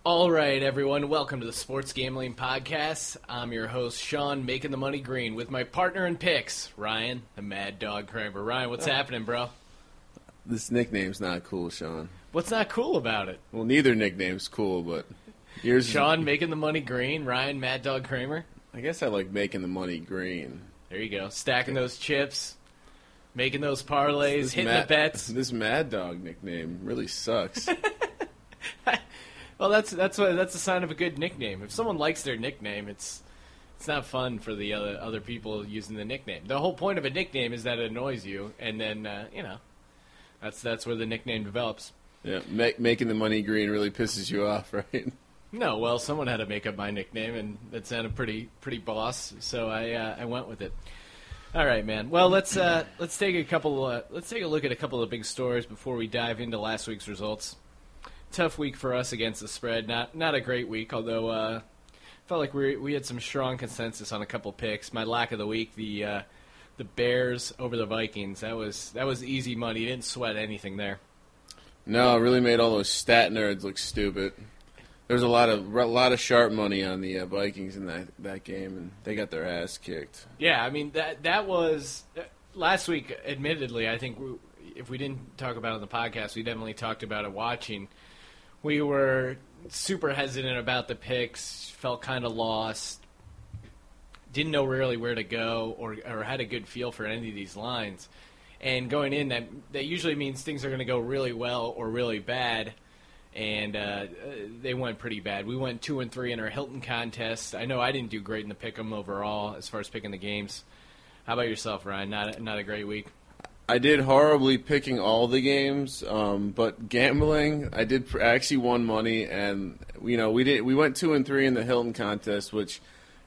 All right, everyone. Welcome to the Sports Gambling Podcast. I'm your host, Sean, making the money green, with my partner in picks, Ryan, the Mad Dog Kramer. Ryan, what's happening, bro? This nickname's not cool, Sean. What's not cool about it? Well, neither nickname's cool, but yours Sean, making the money green. Ryan, Mad Dog Kramer. I guess I like making the money green. There you go. Stacking those chips, making those parlays, hitting the bets. This Mad Dog nickname really sucks. Well, that's a sign of a good nickname. If someone likes their nickname, it's not fun for the other people using the nickname. The whole point of a nickname is that it annoys you, and then that's where the nickname develops. Yeah, making the money green really pisses you off, right? No, well, someone had to make up my nickname, and that sounded pretty boss, so I went with it. All right, man. Well, let's take a look at a couple of big stories before we dive into last week's results. Tough week for us against the spread. Not a great week, although felt like we had some strong consensus on a couple picks. My lack of the week, the Bears over the Vikings. That was easy money. You didn't sweat anything there. No, it really made all those stat nerds look stupid. There's a lot of sharp money on the Vikings in that game, and they got their ass kicked. Yeah, I mean that was last week. Admittedly, I think if we didn't talk about it on the podcast, we definitely talked about it watching. We were super hesitant about the picks, felt kind of lost, didn't know really where to go or had a good feel for any of these lines. And going in, that usually means things are going to go really well or really bad, and they went pretty bad. We went 2-3 in our Hilton contest. I know I didn't do great in the pick'em overall as far as picking the games. How about yourself, Ryan? Not a great week. I did horribly picking all the games, but gambling, I actually won money, and we went 2-3 in the Hilton contest, which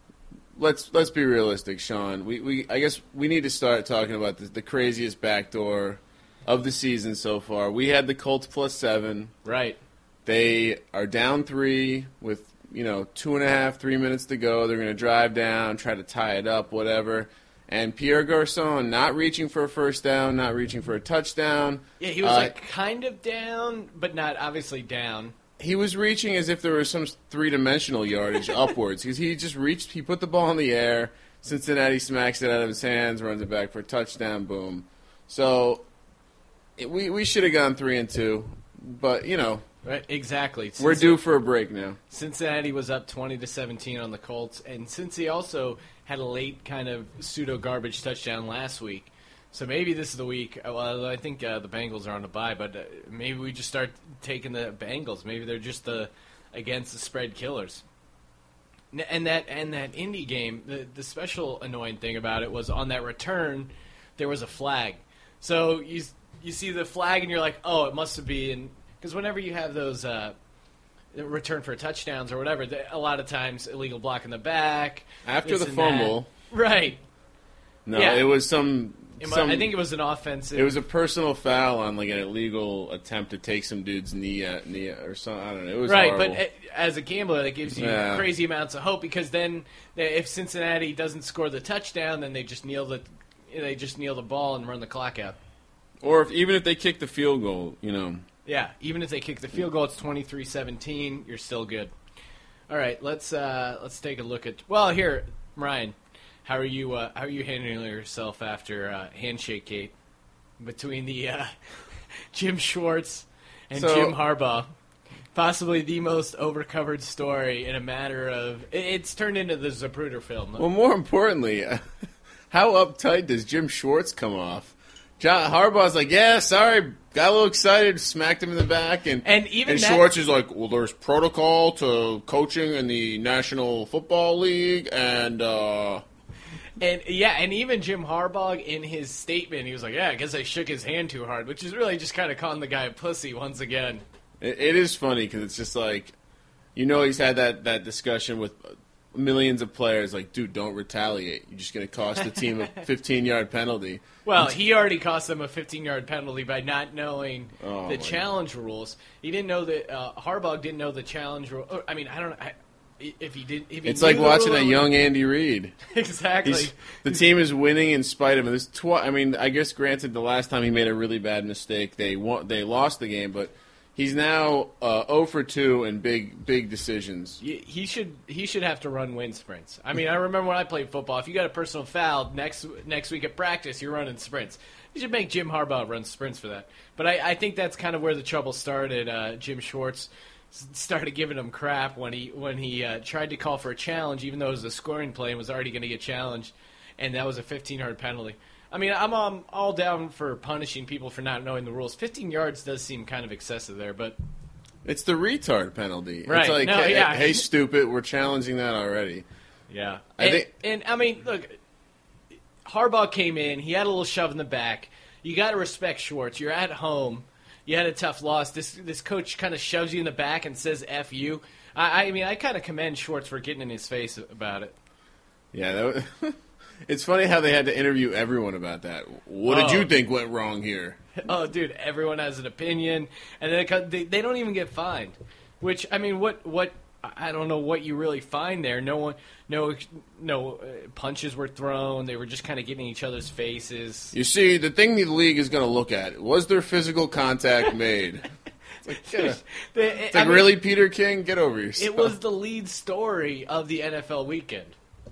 let's be realistic, Sean. I guess we need to start talking about the craziest backdoor of the season so far. We had the Colts +7. Right. They are down 3 with 2.5, 3 minutes to go. They're going to drive down, try to tie it up, whatever. And Pierre Garçon not reaching for a first down, not reaching for a touchdown. Yeah, he was kind of down, but not obviously down. He was reaching as if there was some three-dimensional yardage upwards. Because he just reached, he put the ball in the air. Cincinnati smacks it out of his hands, runs it back for a touchdown, boom. So we should have gone 3-2, but Right, exactly. We're due for a break now. Cincinnati was up 20-17 on the Colts, and Cincy also had a late kind of pseudo-garbage touchdown last week. So maybe this is the week. Well, I think the Bengals are on a bye, but maybe we just start taking the Bengals. Maybe they're just against the spread killers. And that Indy game, the special annoying thing about it was on that return, there was a flag. So you see the flag, and you're like, oh, it must have been. Because whenever you have those return for touchdowns or whatever, a lot of times illegal block in the back. After the fumble. Right. No, yeah. It was some. I think it was an offensive. It was a personal foul on like an illegal attempt to take some dude's knee or something. I don't know. It was right, horrible. but as a gambler, that gives you crazy amounts of hope because then if Cincinnati doesn't score the touchdown, then they just kneel the ball and run the clock out. Or even if they kick the field goal, Yeah, even if they kick the field goal, it's 23-17. You're still good. All right, let's take a look at. Well, here, Ryan, how are you handling yourself after Handshake Gate between the Jim Schwartz and Jim Harbaugh? Possibly the most overcovered story in a matter of. It's turned into the Zapruder film. Well, more importantly, how uptight does Jim Schwartz come off? John Harbaugh's like, yeah, sorry, got a little excited, smacked him in the back, and Schwartz is like, well, there's protocol to coaching in the National Football League, and even Jim Harbaugh in his statement, he was like, yeah, I guess I shook his hand too hard, which is really just kind of calling the guy a pussy once again. It is funny because it's just like, he's had that discussion with millions of players like, dude, don't retaliate. You're just going to cost the team a 15-yard penalty. Well, he already cost them a 15-yard penalty by not knowing the challenge rules. He didn't know that Harbaugh didn't know the challenge rule. I mean, I don't know if he did. If he it's like watching a young Andy Reid. Exactly. The team is winning in spite of him. I guess granted, the last time he made a really bad mistake, they lost the game, but He's now 0 for 2 in big decisions. He should have to run wind sprints. I mean, I remember when I played football. If you got a personal foul next week at practice, you're running sprints. You should make Jim Harbaugh run sprints for that. But I think that's kind of where the trouble started. Jim Schwartz started giving him crap when he tried to call for a challenge, even though it was a scoring play and was already going to get challenged, and that was a 15-yard penalty. I mean, I'm all down for punishing people for not knowing the rules. 15 yards does seem kind of excessive there, but it's the retard penalty. Right. It's like, No, hey, yeah. hey, stupid, we're challenging that already. Yeah. I mean, look, Harbaugh came in. He had a little shove in the back. You got to respect Schwartz. You're at home. You had a tough loss. This coach kind of shoves you in the back and says F you. I mean, I kind of commend Schwartz for getting in his face about it. Yeah, it's funny how they had to interview everyone about that. What did you think went wrong here? Oh, dude, everyone has an opinion, and then they don't even get fined. Which, I mean, what I don't know what you really find there. No punches were thrown. They were just kind of getting in each other's faces. You see, the thing the league is going to look at, was there physical contact made? It's like, really, Peter King? Get over yourself. It was the lead story of the NFL weekend,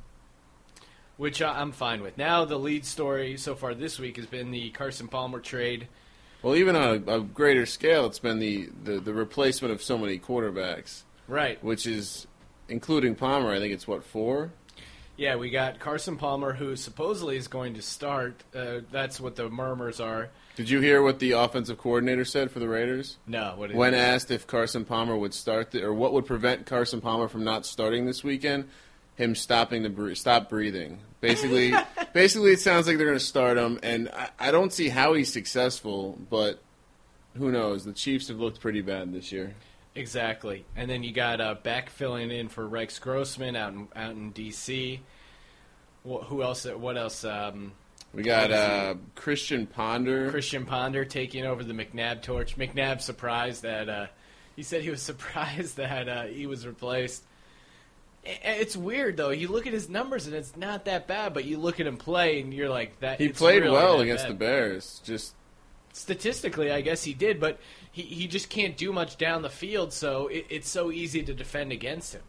which I'm fine with. Now the lead story so far this week has been the Carson Palmer trade. Well, even on a greater scale, it's been the replacement of so many quarterbacks. Right. Which is, including Palmer, I think it's, 4? Yeah, we got Carson Palmer, who supposedly is going to start. That's what the murmurs are. Did you hear what the offensive coordinator said for the Raiders? No. What did When asked if Carson Palmer would start, or what would prevent Carson Palmer from not starting this weekend, him stop breathing. Basically, it sounds like they're going to start him, and I don't see how he's successful, but who knows? The Chiefs have looked pretty bad this year. Exactly. And then you got Beck filling in for Rex Grossman out in D.C. Who else? What else? We got Christian Ponder. Christian Ponder taking over the McNabb torch. McNabb surprised that he said he was surprised that he was replaced. It's weird though. You look at his numbers and it's not that bad, but you look at him play and you're like that. He played well against the Bears. Just statistically, I guess he did, but he just can't do much down the field, so it's so easy to defend against him.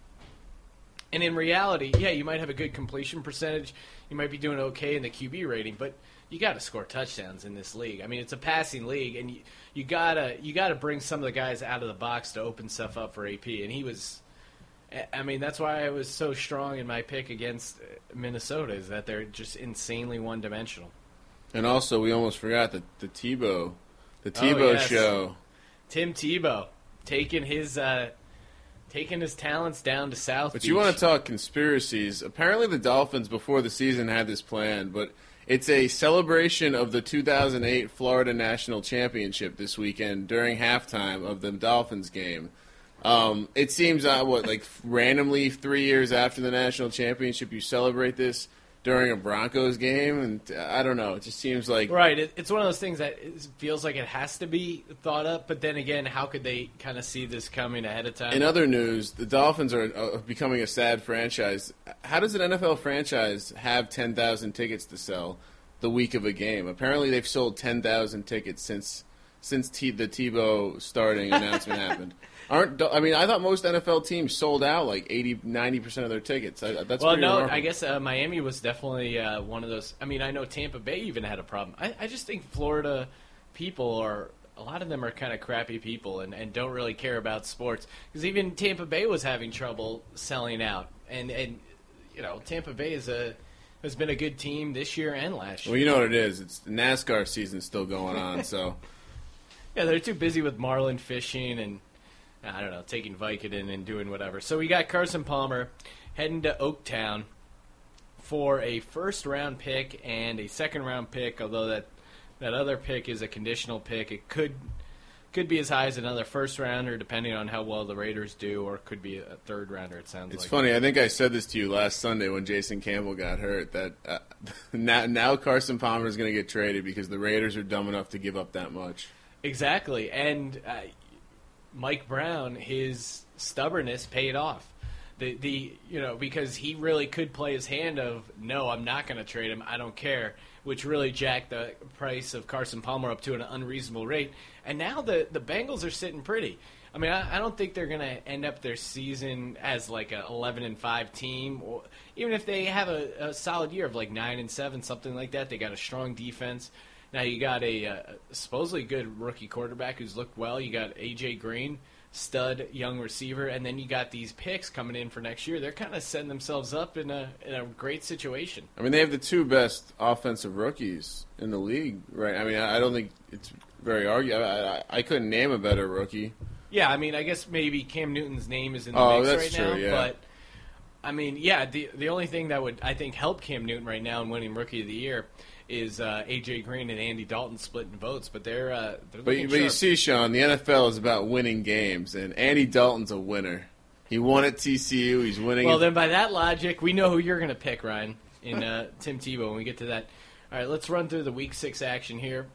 And in reality, yeah, you might have a good completion percentage, you might be doing okay in the QB rating, but you got to score touchdowns in this league. I mean, it's a passing league, and you gotta bring some of the guys out of the box to open stuff up for AP. And he was, I mean, that's why I was so strong in my pick against Minnesota, is that they're just insanely one-dimensional. And also, we almost forgot the Tebow Yes. show. Tim Tebow taking his talents down to South But Beach. you want to talk conspiracies? Apparently, the Dolphins before the season had this plan, but it's a celebration of the 2008 Florida National Championship this weekend during halftime of the Dolphins game. It seems randomly 3 years after the national championship, you celebrate this during a Broncos game, and I don't know. It just seems like right. It's one of those things that feels like it has to be thought up, but then again, how could they kind of see this coming ahead of time? In other news, the Dolphins are becoming a sad franchise. How does an NFL franchise have 10,000 tickets to sell the week of a game? Apparently, they've sold 10,000 tickets since the Tebow starting announcement happened. I thought most NFL teams sold out like 80-90% of their tickets. That's well, pretty no, remarkable. I guess Miami was definitely one of those. I mean, I know Tampa Bay even had a problem. I just think Florida people a lot of them are kind of crappy people and don't really care about sports. Because even Tampa Bay was having trouble selling out. And you know, Tampa Bay has been a good team this year and last year. Well, you know what it is. It's the NASCAR season's still going on, so. Yeah, they're too busy with marlin fishing and, I don't know, taking Vicodin and doing whatever. So we got Carson Palmer heading to Oaktown for a first-round pick and a second-round pick, although that other pick is a conditional pick. It could be as high as another first-rounder, depending on how well the Raiders do, or it could be a third-rounder, it sounds like. It's funny. I think I said this to you last Sunday when Jason Campbell got hurt, that now Carson Palmer is going to get traded because the Raiders are dumb enough to give up that much. Exactly, and Mike Brown, his stubbornness paid off. Because he really could play his hand of, no, I'm not going to trade him, I don't care, which really jacked the price of Carson Palmer up to an unreasonable rate. And now the Bengals are sitting pretty. I mean, I don't think they're going to end up their season as like a 11-5 team, or even if they have a solid year of like 9-7, something like that. They got a strong defense. Now you got a supposedly good rookie quarterback who's looked well. You got AJ Green, stud young receiver, and then you got these picks coming in for next year. They're kind of setting themselves up in a great situation. I mean, they have the two best offensive rookies in the league, right? I mean, I don't think it's very arguable. I couldn't name a better rookie. Yeah, I mean, I guess maybe Cam Newton's name is in the mix that's right true, now. yeah. But, I mean, yeah, the only thing that would, I think, help Cam Newton right now in winning Rookie of the Year is A.J. Green and Andy Dalton splitting votes. But they're But you see, Sean, the NFL is about winning games, and Andy Dalton's a winner. He won at TCU. He's winning. Well, then by that logic, we know who you're going to pick, Ryan, in Tim Tebow when we get to that. All right, let's run through the Week 6 action here.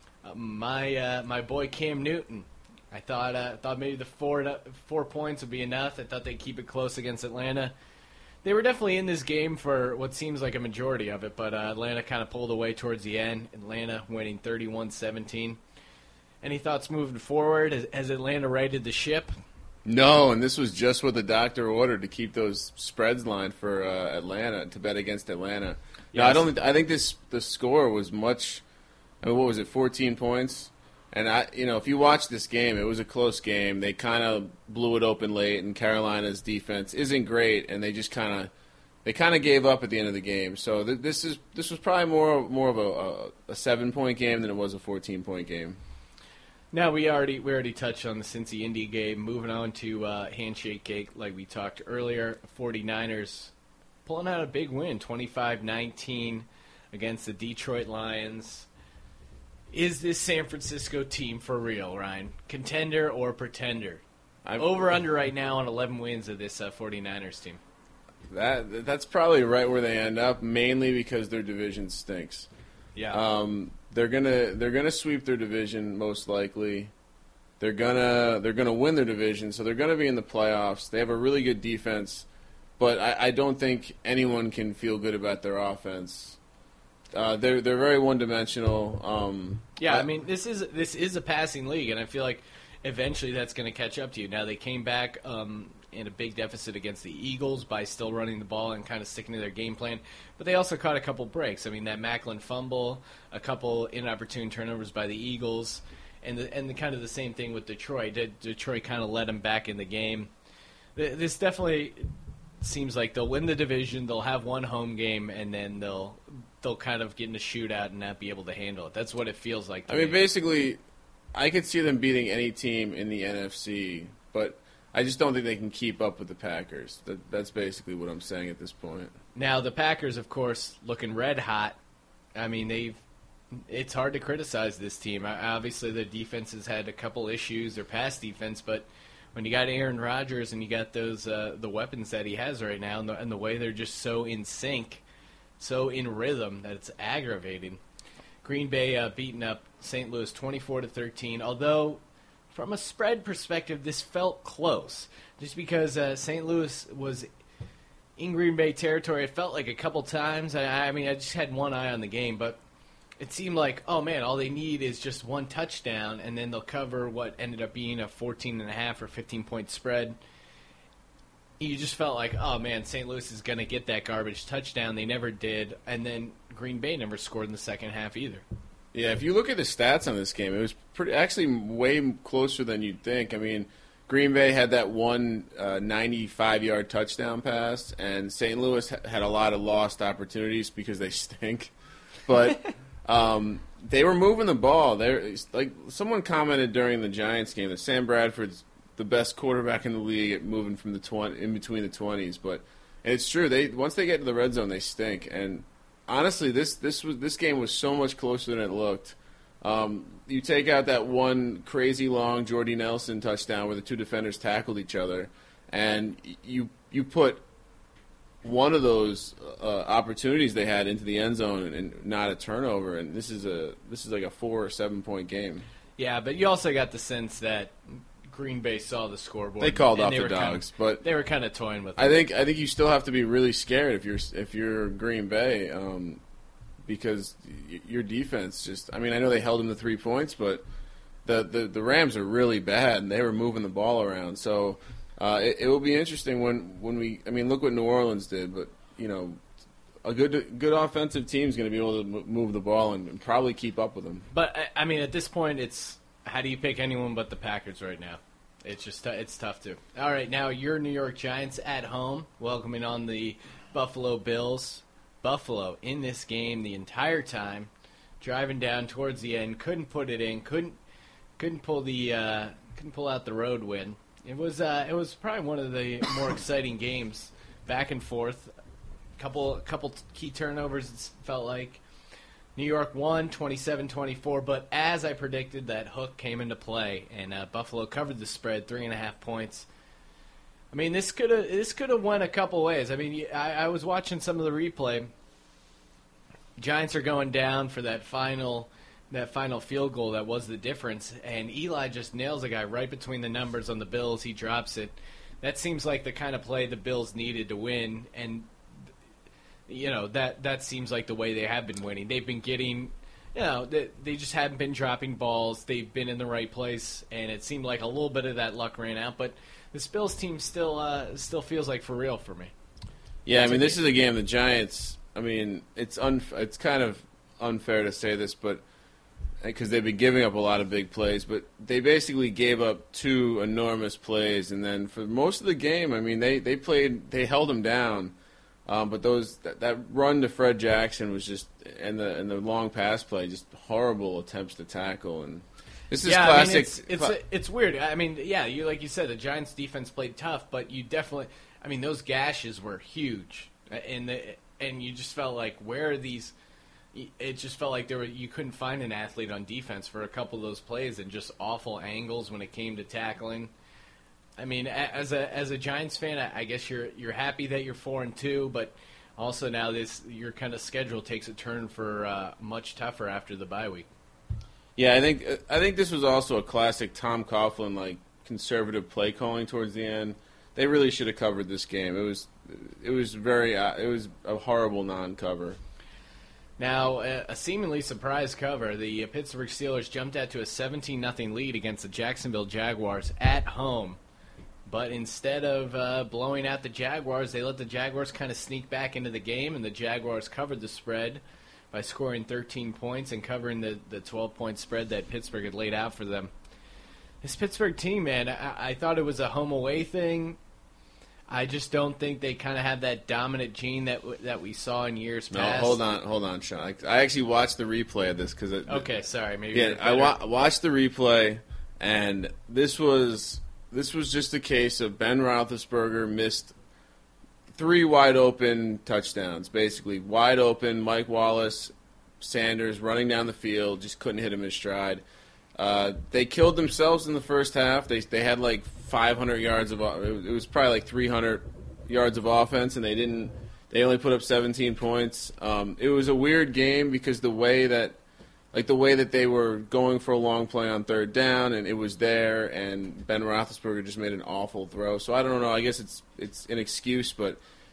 My boy Cam Newton. I thought maybe the 4 points would be enough. I thought they'd keep it close against Atlanta. They were definitely in this game for what seems like a majority of it, but Atlanta kind of pulled away towards the end. Atlanta winning 31-17. Any thoughts moving forward? Has Atlanta righted the ship? No, and this was just what the doctor ordered to keep those spreads lined for Atlanta, to bet against Atlanta. Yes. No, I think the score was much. I mean, what was it? 14 points. And if you watch this game, it was a close game. They kind of blew it open late, and Carolina's defense isn't great, and they just kind of gave up at the end of the game. So this was probably more of a 7-point game than it was a 14-point game. Now we already touched on the Cincy Indy game. Moving on to handshake cake, like we talked earlier. 49ers pulling out a big win, 25-19 against the Detroit Lions. Is this San Francisco team for real, Ryan? Contender or pretender? Over-under right now on 11 wins of this 49ers team. That's probably right where they end up, mainly because their division stinks. Yeah. They're gonna sweep their division most likely. They're gonna win their division, so they're gonna be in the playoffs. They have a really good defense, but I don't think anyone can feel good about their offense. They're very one-dimensional. I mean, this is a passing league, and I feel like eventually that's going to catch up to you. Now, they came back in a big deficit against the Eagles by still running the ball and kind of sticking to their game plan, but they also caught a couple breaks. I mean, that Macklin fumble, a couple inopportune turnovers by the Eagles, and the kind of the same thing with Detroit. Detroit kind of let them back in the game. This definitely seems like they'll win the division, they'll have one home game, and then they'll kind of get in a shootout and not be able to handle it. That's what it feels like to me. I mean, basically, I could see them beating any team in the NFC, but I just don't think they can keep up with the Packers. That's basically what I'm saying at this point. Now, the Packers, of course, looking red hot. I mean, it's hard to criticize this team. Obviously, their defense has had a couple issues, their pass defense, but when you got Aaron Rodgers and you got those the weapons that he has right now, and the way they're just so in sync, so in rhythm, that it's aggravating. Green Bay beating up St. Louis 24-13. Although, from a spread perspective, this felt close, just because St. Louis was in Green Bay territory. It felt like a couple times. I mean, I just had one eye on the game, but it seemed like, oh man, all they need is just one touchdown, and then they'll cover what ended up being a 14.5 or 15-point spread. You just felt like, oh man, St. Louis is going to get that garbage touchdown. They never did, and then Green Bay never scored in the second half either. Yeah, if you look at the stats on this game, it was actually way closer than you'd think. I mean, Green Bay had that one 95-yard touchdown pass, and St. Louis had a lot of lost opportunities because they stink. But they were moving the ball. Like someone commented during the Giants game that Sam Bradford's the best quarterback in the league at moving from in between the 20s. But it's true. Once they get to the red zone, they stink. And honestly, this game was so much closer than it looked. You take out that one crazy long Jordy Nelson touchdown where the two defenders tackled each other, and you put one of those opportunities they had into the end zone and not a turnover, and this is like a 4 or 7 point game. Yeah, but you also got the sense that Green Bay saw the scoreboard. They called and off they the were dogs, but but they were kind of toying with it. I think you still have to be really scared if you're Green Bay, because your defense just. I mean, I know they held them to 3 points, but the Rams are really bad, and they were moving the ball around. So it will be interesting when we. I mean, look what New Orleans did, but a good offensive team is going to be able to move the ball and probably keep up with them. But I mean, at this point, it's how do you pick anyone but the Packers right now? It's just it's tough to. All right, now your New York Giants at home, welcoming on the Buffalo Bills. Buffalo in this game the entire time, driving down towards the end, couldn't put it in, couldn't pull out the road win. It was probably one of the more exciting games, back and forth. Couple key turnovers, it felt like. New York won 27-24, but as I predicted, that hook came into play, and Buffalo covered the spread, 3.5 points. I mean, this could have went a couple ways. I mean, I was watching some of the replay. Giants are going down for that final field goal that was the difference, and Eli just nails a guy right between the numbers on the Bills. He drops it. That seems like the kind of play the Bills needed to win, and that seems like the way they have been winning. They've been getting, they just haven't been dropping balls. They've been in the right place, and it seemed like a little bit of that luck ran out. But this Bills team still feels like for real for me. Yeah, I mean, this is a game the Giants. I mean, it's kind of unfair to say this, but because they've been giving up a lot of big plays, but they basically gave up 2 enormous plays, and then for most of the game, I mean, they held them down. But that run to Fred Jackson was just and the long pass play, just horrible attempts to tackle, and this is classic. I mean, it's weird. I mean, you like you said, the Giants' defense played tough, but you definitely, I mean, those gashes were huge, and you just felt like where are these? It just felt like you couldn't find an athlete on defense for a couple of those plays, and just awful angles when it came to tackling. I mean, as a Giants fan, I guess you're happy that you're 4-2, but also now your kind of schedule takes a turn for much tougher after the bye week. Yeah, I think this was also a classic Tom Coughlin like conservative play calling towards the end. They really should have covered this game. It was a horrible non-cover. Now, a seemingly surprise cover. The Pittsburgh Steelers jumped out to a 17-0 lead against the Jacksonville Jaguars at home. But instead of blowing out the Jaguars, they let the Jaguars kind of sneak back into the game, and the Jaguars covered the spread by scoring 13 points and covering the 12-point spread that Pittsburgh had laid out for them. This Pittsburgh team, man, I thought it was a home-away thing. I just don't think they kind of have that dominant gene that we saw in years past. No, hold on, Sean. I actually watched the replay of this because okay, sorry, maybe. Yeah, I watched the replay, and this was just a case of Ben Roethlisberger missed 3 wide open touchdowns, basically wide open. Mike Wallace, Sanders running down the field, just couldn't hit him in stride. They killed themselves in the first half. They had like 500 yards of it was probably like 300 yards of offense, and they only put up 17 points. It was a weird game because the way that they were going for a long play on third down, and it was there, and Ben Roethlisberger just made an awful throw. So I don't know. I guess it's an excuse, but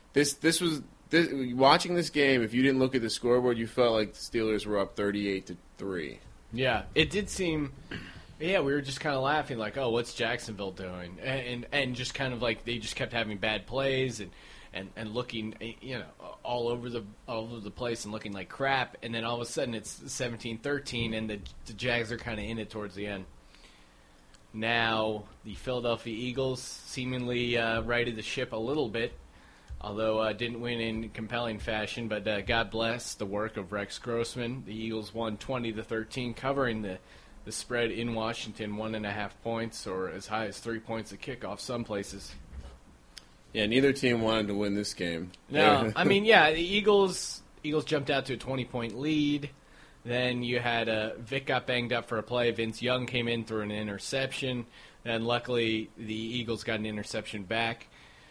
watching this game, if you didn't look at the scoreboard, you felt like the Steelers were up 38-3. Yeah, it did seem. Yeah, we were just kind of laughing, like, "Oh, what's Jacksonville doing?" And just kind of like they just kept having bad plays and looking, all over the place and looking like crap. And then all of a sudden it's 17-13, and the Jags are kind of in it towards the end. Now the Philadelphia Eagles seemingly righted the ship a little bit, although didn't win in compelling fashion. But God bless the work of Rex Grossman. The Eagles won 20-13, covering the spread in Washington, 1.5 points, or as high as 3 points at kickoff some places. Yeah, neither team wanted to win this game. No, I mean, yeah, the Eagles jumped out to a 20-point lead. Then you had Vic got banged up for a play. Vince Young came in through an interception. Then luckily the Eagles got an interception back.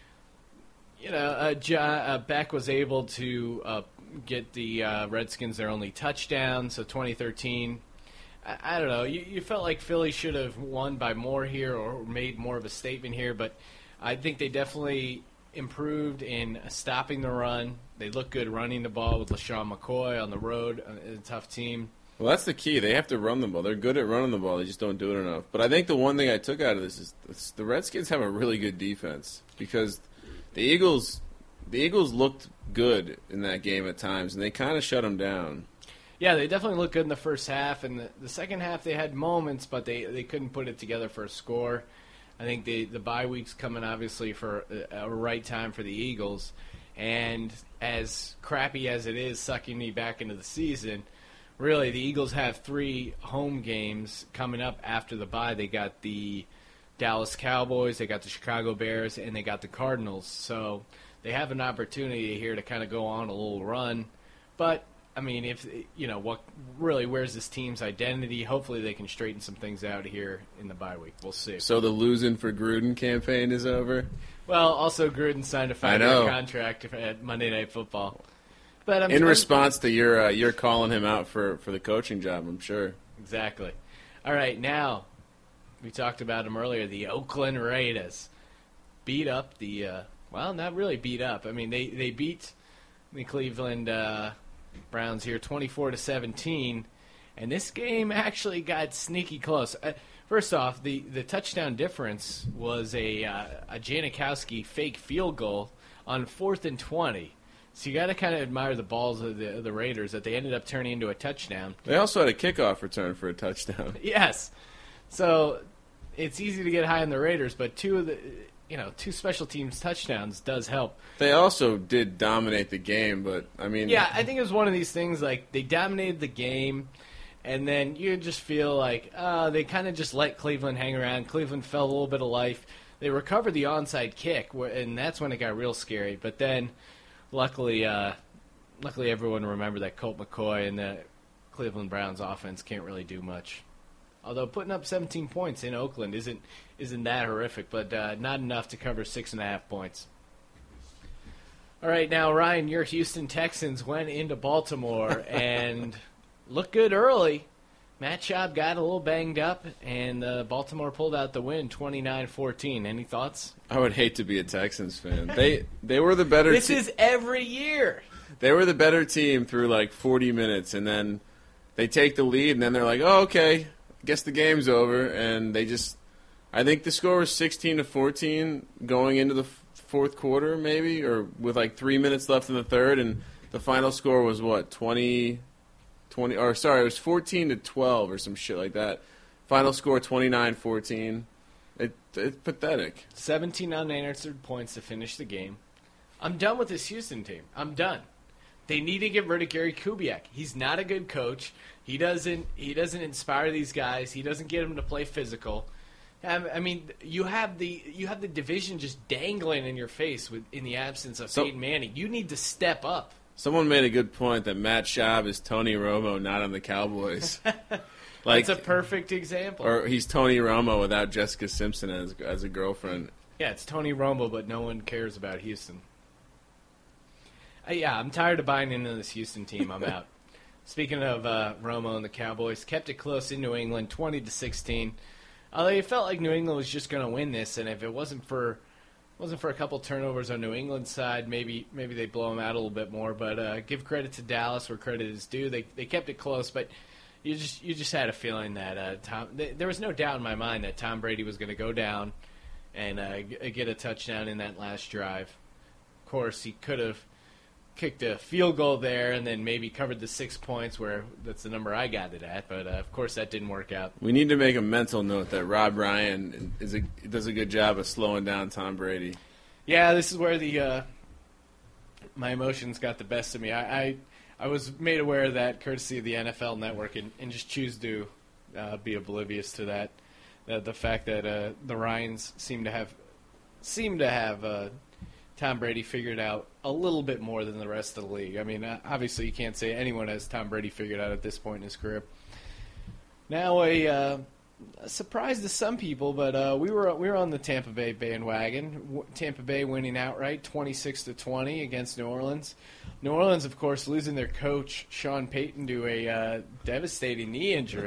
Beck was able to get the Redskins their only touchdown, so 2013. I don't know. You felt like Philly should have won by more here or made more of a statement here, but I think they definitely improved in stopping the run. They look good running the ball with LaShawn McCoy on the road, a tough team. Well, that's the key. They have to run the ball. They're good at running the ball. They just don't do it enough. But I think the one thing I took out of this is the Redskins have a really good defense because the Eagles looked good in that game at times, and they kind of shut them down. Yeah, they definitely looked good in the first half, and the second half they had moments, but they couldn't put it together for a score. I think the bye week's coming obviously for a right time for the Eagles, and as crappy as it is sucking me back into the season, really the Eagles have 3 home games coming up after the bye. They got the Dallas Cowboys, they got the Chicago Bears, and they got the Cardinals. So they have an opportunity here to kind of go on a little run, but I mean, if where's this team's identity? Hopefully, they can straighten some things out here in the bye week. We'll see. So the losing for Gruden campaign is over. Well, also Gruden signed a 5-year contract at Monday Night Football. But in response to your calling him out for the coaching job, I'm sure. Exactly. All right, now we talked about him earlier. The Oakland Raiders beat up not really beat up. I mean, they beat the Cleveland Browns here 24-17, and this game actually got sneaky close. First off, the touchdown difference was a Janikowski fake field goal on 4th and 20. So you got to kind of admire the balls of the Raiders that they ended up turning into a touchdown. They also had a kickoff return for a touchdown. Yes. So it's easy to get high on the Raiders, but two special teams touchdowns does help. They also did dominate the game, but I mean... Yeah, I think it was one of these things, like, they dominated the game, and then you just feel like, they kind of just let Cleveland hang around. Cleveland felt a little bit of life. They recovered the onside kick, and that's when it got real scary. But then, luckily everyone remembered that Colt McCoy and the Cleveland Browns offense can't really do much. Although putting up 17 points in Oakland isn't that horrific, but not enough to cover 6.5 points. All right, now, Ryan, your Houston Texans went into Baltimore and looked good early. Matt Schaub got a little banged up, and Baltimore pulled out the win, 29-14. Any thoughts? I would hate to be a Texans fan. They were the better team. This is every year. They were the better team through like 40 minutes, and then they take the lead, and then they're like, oh, okay, guess the game's over, and I think the score was 16-14 going into the fourth quarter, maybe, or with like 3 minutes left in the third, and the final score was what, 20, or sorry, it was 14-12 or some shit like that. Final score 29-14. It's pathetic. 17 unanswered points to finish the game. I'm done with this Houston team. I'm done. They need to get rid of Gary Kubiak. He's not a good coach. He doesn't inspire these guys. He doesn't get them to play physical. I mean, you have the division just dangling in your face in the absence of Peyton Manning. You need to step up. Someone made a good point that Matt Schaub is Tony Romo, not on the Cowboys. That's a perfect example. Or he's Tony Romo without Jessica Simpson as a girlfriend. Yeah, it's Tony Romo, but no one cares about Houston. I'm tired of buying into this Houston team. I'm out. Speaking of Romo and the Cowboys, kept it close in New England, 20-16. Although it felt like New England was just going to win this, and if it wasn't for a couple turnovers on New England's side, maybe they blow them out a little bit more. But give credit to Dallas where credit is due. They kept it close, but you just had a feeling that there was no doubt in my mind that Tom Brady was going to go down and get a touchdown in that last drive. Of course, he could have kicked a field goal there and then maybe covered the 6 points where that's the number I got it at. But, of course, that didn't work out. We need to make a mental note that Rob Ryan does a good job of slowing down Tom Brady. Yeah, this is where my emotions got the best of me. I was made aware of that courtesy of the NFL Network and just choose to be oblivious to that. The fact that the Ryans seem to have Tom Brady figured out a little bit more than the rest of the league. I mean, obviously you can't say anyone has Tom Brady figured out at this point in his career. Now a surprise to some people, but we were on the Tampa Bay bandwagon. Tampa Bay winning outright, 26-20 against New Orleans. New Orleans, of course, losing their coach Sean Payton to a devastating knee injury.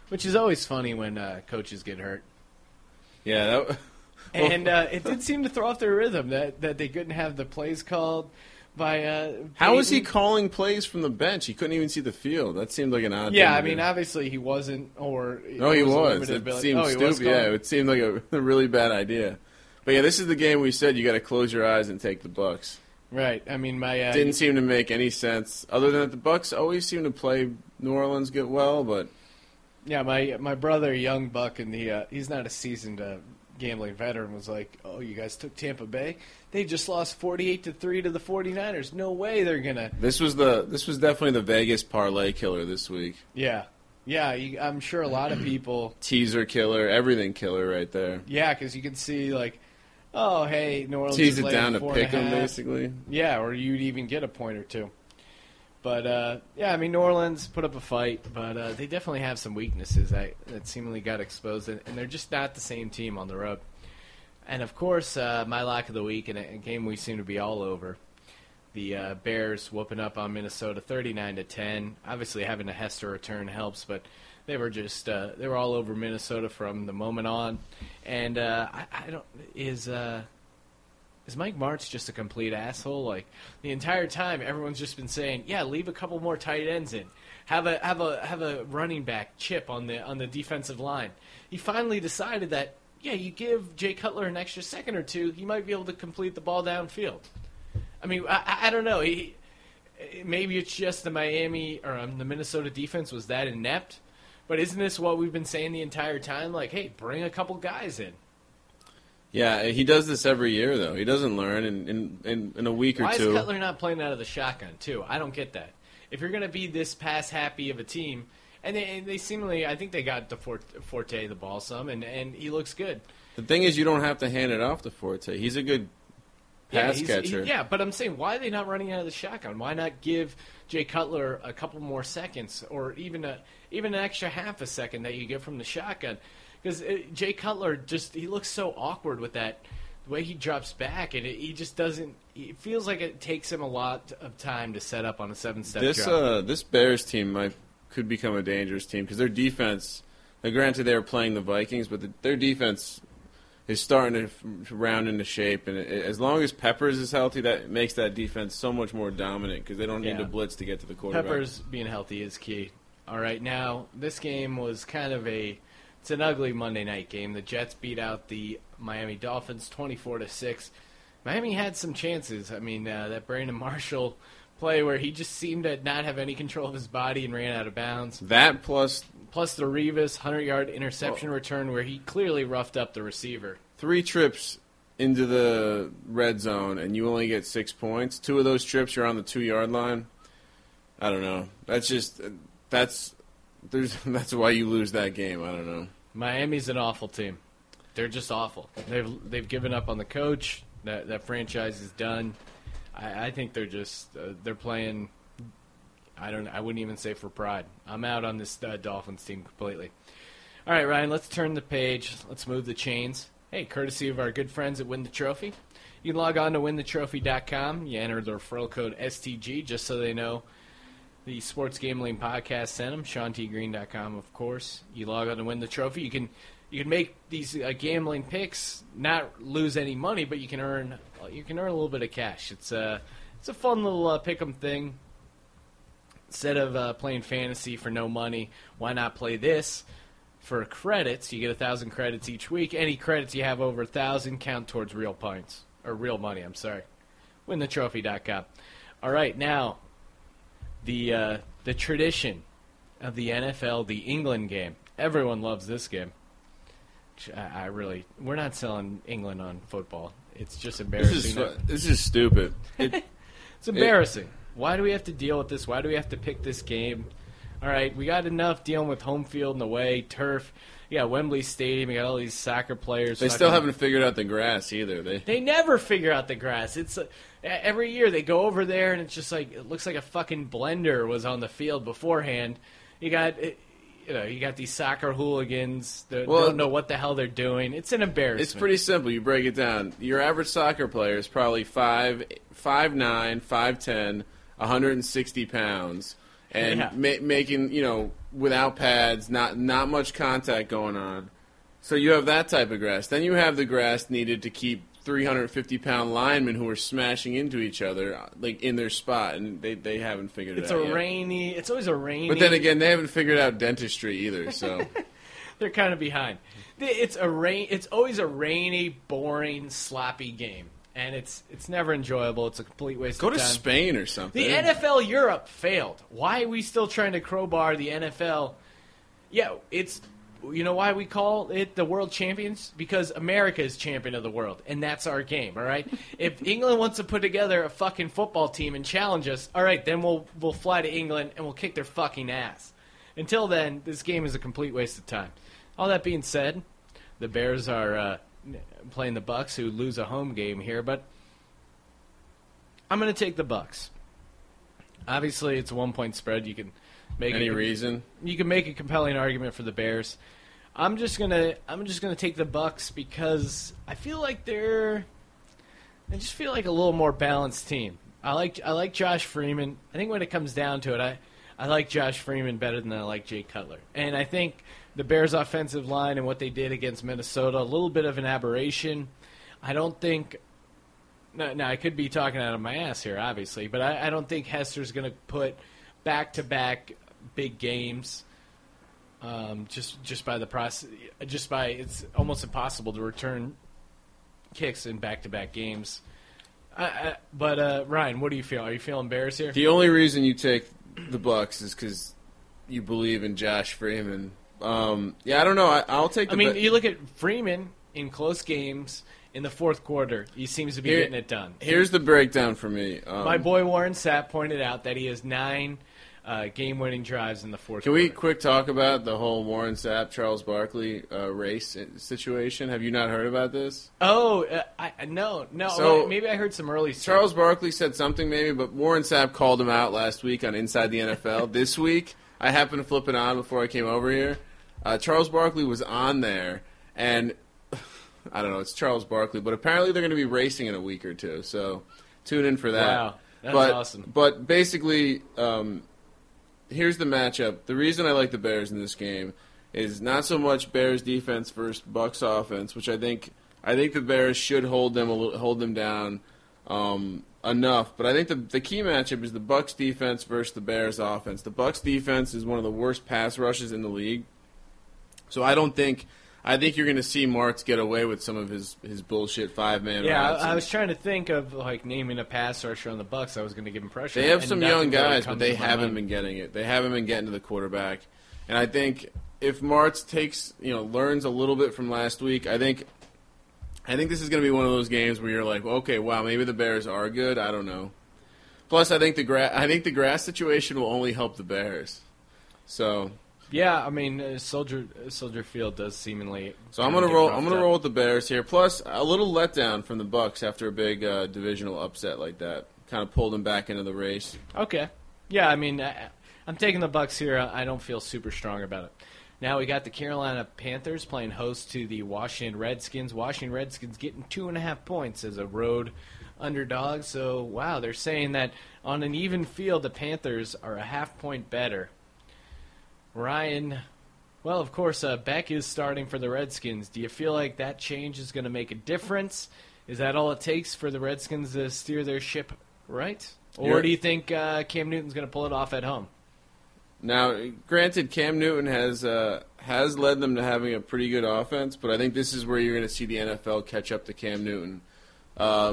Which is always funny when coaches get hurt. Yeah, And it did seem to throw off their rhythm that they couldn't have the plays called by. how was he calling plays from the bench? He couldn't even see the field. That seemed like an odd. Yeah, thing I to mean, do. obviously he wasn't, or No, he was. limited It ability. seemed He was stupid. Yeah, calling? it seemed like a really bad idea. But yeah, this is the game we said you got to close your eyes and take the Bucks. Right. I mean, my Didn't seem to make any sense, other than that the Bucks always seem to play New Orleans get well, but. Yeah, my brother, young Buck, and he's not a seasoned gambling veteran, was like, "Oh, you guys took Tampa Bay? They just lost 48-3 to the 49ers. No way they're gonna." This was definitely the Vegas parlay killer this week. Yeah, I'm sure a lot of people. Teaser killer, everything killer right there. Yeah, because you could see like, oh hey, New Orleans Tease is it down to laying pick 4.5. them basically. Yeah, or you'd even get a point or two. But, yeah, I mean, New Orleans put up a fight, but they definitely have some weaknesses that seemingly got exposed, and they're just not the same team on the road. And, of course, my lock of the week, and a game we seem to be all over, the Bears whooping up on Minnesota 39-10. Obviously, having a Hester return helps, but they were just they were all over Minnesota from the moment on. And I don't is Mike Martz just a complete asshole? Like the entire time, everyone's just been saying, "Yeah, leave a couple more tight ends in, have a running back chip on the defensive line." He finally decided that, yeah, you give Jay Cutler an extra second or two, he might be able to complete the ball downfield. I mean, I don't know. Maybe it's just the the Minnesota defense was that inept, but isn't this what we've been saying the entire time? Like, hey, bring a couple guys in. Yeah, he does this every year, though. He doesn't learn in a week or Why two. is Cutler not playing out of the shotgun, too? I don't get that. If you're going to be this pass-happy of a team, and they seemingly, I think they got the Forte the ball some, and he looks good. The thing is, you don't have to hand it off to Forte. He's a good pass catcher. Yeah, but I'm saying, why are they not running out of the shotgun? Why not give Jay Cutler a couple more seconds, or even an extra half a second that you get from the shotgun? Because Jay Cutler he looks so awkward with that, the way he drops back, and he just doesn't. It feels like it takes him a lot of time to set up on a 7-step drop. This Bears team could become a dangerous team because their defense. Now, granted, they were playing the Vikings, but their defense is starting to round into shape, and as long as Peppers is healthy, that makes that defense so much more dominant because they don't need to blitz to get to the quarterback. Peppers being healthy is key. All right, now this game was kind of it's an ugly Monday night game. The Jets beat out the Miami Dolphins 24-6. Miami had some chances. I mean, that Brandon Marshall play where he just seemed to not have any control of his body and ran out of bounds. That plus the Revis 100-yard interception return where he clearly roughed up the receiver. 3 trips into the red zone and you only get 6 points. 2 of those trips you're on the 2-yard line. I don't know. That's why you lose that game. I don't know. Miami's an awful team. They're just awful. They've given up on the coach. That franchise is done. I think they're just they're playing. I wouldn't even say for pride. I'm out on this Dolphins team completely. All right, Ryan. Let's turn the page. Let's move the chains. Hey, courtesy of our good friends at Win the Trophy. You can log on to winthetrophy.com. You enter the referral code STG just so they know the Sports Gambling Podcast sent them. SeanTGreen.com, of course. You log on to Win the Trophy. You can make these gambling picks, not lose any money, but you can earn a little bit of cash. It's a fun little pick'em thing. Instead of playing fantasy for no money, why not play this for credits? You get 1,000 credits each week. Any credits you have over 1,000 count towards real points or real money. I'm sorry. WinTheTrophy.com. All right, now. The tradition of the NFL, the England game. Everyone loves this game. We're not selling England on football. It's just embarrassing. This is stupid. It's embarrassing. Why do we have to deal with this? Why do we have to pick this game? All right, we got enough dealing with home field and away, turf. You got Wembley Stadium. You got all these soccer players. They still haven't figured out the grass either. They never figure out the grass. It's every year they go over there and it's just like it looks like a fucking blender was on the field beforehand. You got these soccer hooligans that don't know what the hell they're doing. It's an embarrassment. It's pretty simple. You break it down. Your average soccer player is probably 5'9", 5'10", 160 pounds. and making, without pads, not much contact going on. So you have that type of grass. Then you have the grass needed to keep 350-pound linemen who are smashing into each other, like in their spot, and they haven't figured it out yet. It's always a rainy. But then again, they haven't figured out dentistry either, so they're kind of behind. It's always a rainy, boring, sloppy game, and it's never enjoyable. It's a complete waste of time. Go to Spain or something. The NFL Europe failed. Why are we still trying to crowbar the NFL? Yeah, it's. You know why we call it the World Champions? Because America is champion of the world, and that's our game, all right? If England wants to put together a fucking football team and challenge us, all right, then we'll fly to England and we'll kick their fucking ass. Until then, this game is a complete waste of time. All that being said, the Bears are playing the Bucs, who lose a home game here, but I'm going to take the Bucs. Obviously, it's a 1-point spread. You can make reason? You can make a compelling argument for the Bears. I'm just gonna take the Bucs because I feel like I just feel like a little more balanced team. I like Josh Freeman. I think when it comes down to it, I like Josh Freeman better than I like Jay Cutler. And I think the Bears' offensive line and what they did against Minnesota, a little bit of an aberration. I don't think. Now I could be talking out of my ass here, obviously, but I don't think Hester's going to put back-to-back big games. Just by the process, it's almost impossible to return kicks in back-to-back games. But Ryan, what do you feel? Are you feeling Bears here? The only reason you take the Bucs is because you believe in Josh Freeman. I don't know. I'll take. You look at Freeman in close games. In the fourth quarter, he seems to be getting it done. Here's the breakdown for me. My boy Warren Sapp pointed out that he has 9 game-winning drives in the fourth quarter. Can we quick talk about the whole Warren Sapp, Charles Barkley race situation? Have you not heard about this? Oh, no. So, maybe I heard some early stuff. Charles Barkley said something maybe, but Warren Sapp called him out last week on Inside the NFL. This week, I happened to flip it on before I came over here. Charles Barkley was on there, and I don't know, it's Charles Barkley, but apparently they're going to be racing in a week or two, so tune in for that. Wow, that's awesome. But basically, here's the matchup. The reason I like the Bears in this game is not so much Bears defense versus Bucs offense, which I think the Bears should hold them down enough. But I think the key matchup is the Bucs defense versus the Bears offense. The Bucs defense is one of the worst pass rushes in the league, so I think you're going to see Martz get away with some of his bullshit 5-man routes. I was trying to think of naming a pass rusher on the Bucs. I was going to give him pressure. They have some young guys, but they haven't been getting it. They haven't been getting to the quarterback. And I think if Martz learns a little bit from last week, I think this is going to be one of those games where you're like, okay, wow, maybe the Bears are good. I don't know. Plus, I think the grass situation will only help the Bears. So. Yeah, Soldier Field does seemingly. So I'm gonna roll with the Bears here. Plus a little letdown from the Bucs after a big divisional upset like that. Kind of pulled them back into the race. Okay. Yeah, I'm taking the Bucs here. I don't feel super strong about it. Now we got the Carolina Panthers playing host to the Washington Redskins. Washington Redskins getting 2.5 points as a road underdog. So wow, they're saying that on an even field, the Panthers are a half-point better. Ryan, well, of course, Beck is starting for the Redskins. Do you feel like that change is going to make a difference? Is that all it takes for the Redskins to steer their ship right? Or do you think Cam Newton's going to pull it off at home? Now, granted, Cam Newton has led them to having a pretty good offense, but I think this is where you're going to see the NFL catch up to Cam Newton. I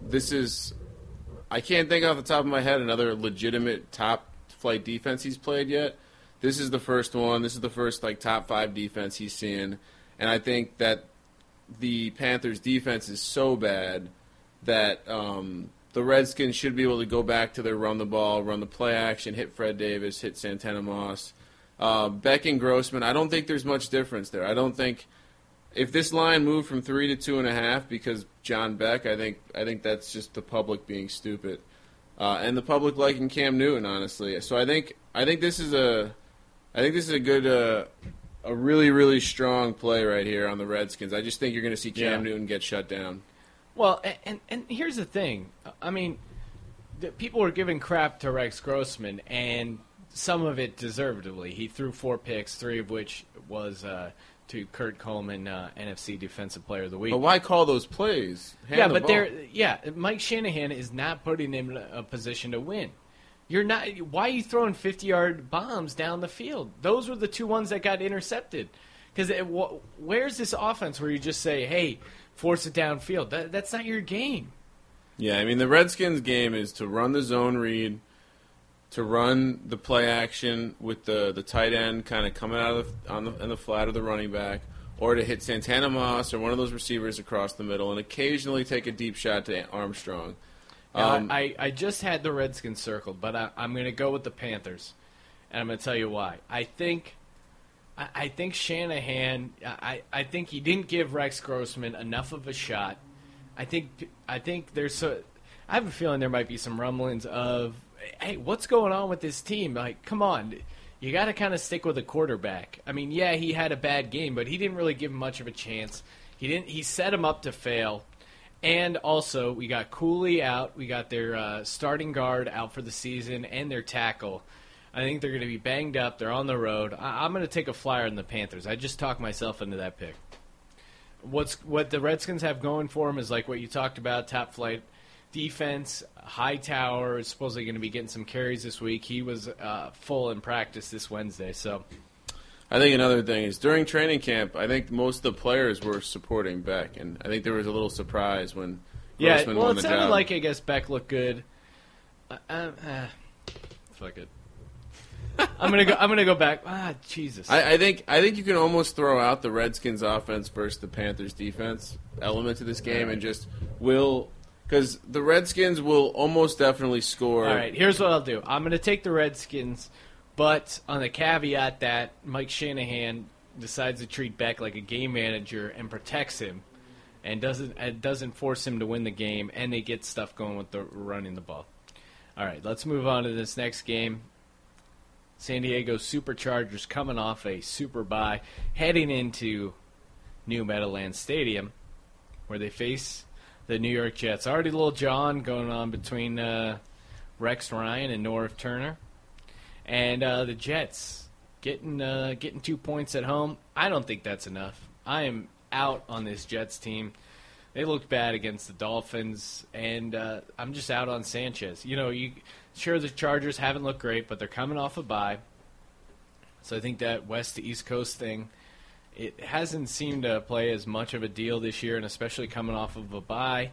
can't think off the top of my head another legitimate top-flight defense he's played yet. This is the first one. This is the first top 5 defense he's seen. And I think that the Panthers' defense is so bad that the Redskins should be able to go back to their run the ball, run the play action, hit Fred Davis, hit Santana Moss. Beck and Grossman, I don't think there's much difference there. I don't think if this line moved from 3 to 2.5 because John Beck, I think that's just the public being stupid. And the public liking Cam Newton, honestly. So I think this is a good, a really, really strong play right here on the Redskins. I just think you're going to see Cam Newton get shut down. Well, and here's the thing. People were giving crap to Rex Grossman, and some of it deservedly. He threw 4 picks, 3 of which was to Kurt Coleman, NFC Defensive Player of the Week. But why call those plays? Hand the ball. Mike Shanahan is not putting him in a position to win. You're not. Why are you throwing 50-yard bombs down the field? Those were the 2 ones that got intercepted. Because where's this offense where you just say, "Hey, force it downfield"? That's not your game. Yeah, I mean the Redskins' game is to run the zone read, to run the play action with the tight end kind of coming out of in the flat of the running back, or to hit Santana Moss or one of those receivers across the middle, and occasionally take a deep shot to Armstrong. I just had the Redskins circled, but I'm going to go with the Panthers, and I'm going to tell you why. I think Shanahan. I think he didn't give Rex Grossman enough of a shot. I think there's I have a feeling there might be some rumblings of, hey, what's going on with this team? Like, come on, you got to kind of stick with a quarterback. I mean, yeah, he had a bad game, but he didn't really give him much of a chance. He set him up to fail. And also, we got Cooley out. We got their starting guard out for the season and their tackle. I think they're going to be banged up. They're on the road. I'm going to take a flyer on the Panthers. I just talked myself into that pick. What the Redskins have going for them is like what you talked about, top flight defense. Hightower is supposedly going to be getting some carries this week. He was full in practice this Wednesday. So, I think another thing is during training camp, I think most of the players were supporting Beck, and I think there was a little surprise when Grossman won the job. It sounded like, I guess, Beck looked good. Fuck it. I'm gonna go back. Jesus. I think you can almost throw out the Redskins offense versus the Panthers defense element to this game, and just because the Redskins will almost definitely score. All right, here's what I'll do. I'm gonna take the Redskins, but on the caveat that Mike Shanahan decides to treat Beck like a game manager and protects him, and doesn't force him to win the game, and they get stuff going with the running the ball. All right, let's move on to this next game. San Diego Superchargers coming off a super bye, heading into New Meadowlands Stadium, where they face the New York Jets. Already a little John going on between Rex Ryan and Norv Turner. And the Jets getting 2 points at home. I don't think that's enough. I am out on this Jets team. They looked bad against the Dolphins, and I'm just out on Sanchez. Sure, the Chargers haven't looked great, but they're coming off a bye. So I think that West to East Coast thing, it hasn't seemed to play as much of a deal this year, and especially coming off of a bye.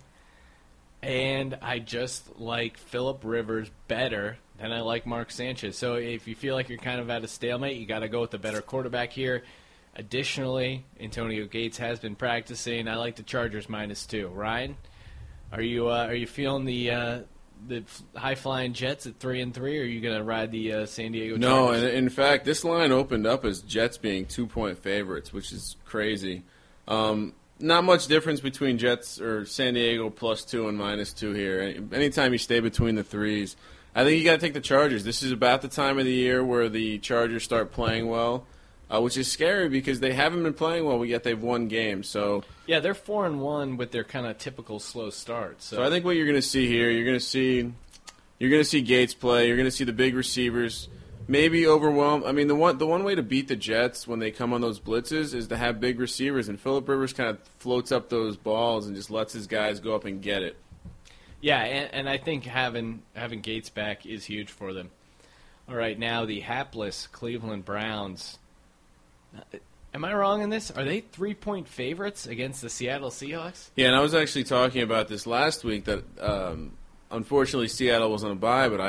And I just like Phillip Rivers better than I like Mark Sanchez. So if you feel like you're kind of at a stalemate, you got to go with the better quarterback here. Additionally, Antonio Gates has been practicing. I like the Chargers -2. Ryan, are you feeling the high-flying Jets at 3-3, or are you going to ride the San Diego Chargers? No, and in fact, this line opened up as Jets being 2-point favorites, which is crazy. Not much difference between Jets or San Diego +2 and -2 here. Anytime you stay between the threes, I think you got to take the Chargers. This is about the time of the year where the Chargers start playing well, which is scary because they haven't been playing well, yet they've won games. So yeah, they're 4-1 with their kind of typical slow start. So I think what you're going to see here, you're going to see Gates play. You're going to see the big receivers maybe overwhelm. I mean, the one way to beat the Jets when they come on those blitzes is to have big receivers, and Phillip Rivers kind of floats up those balls and just lets his guys go up and get it. Yeah, and I think having Gates back is huge for them. All right, now the hapless Cleveland Browns. Am I wrong in this? Are they 3-point favorites against the Seattle Seahawks? Yeah, and I was actually talking about this last week that unfortunately Seattle was on a bye, but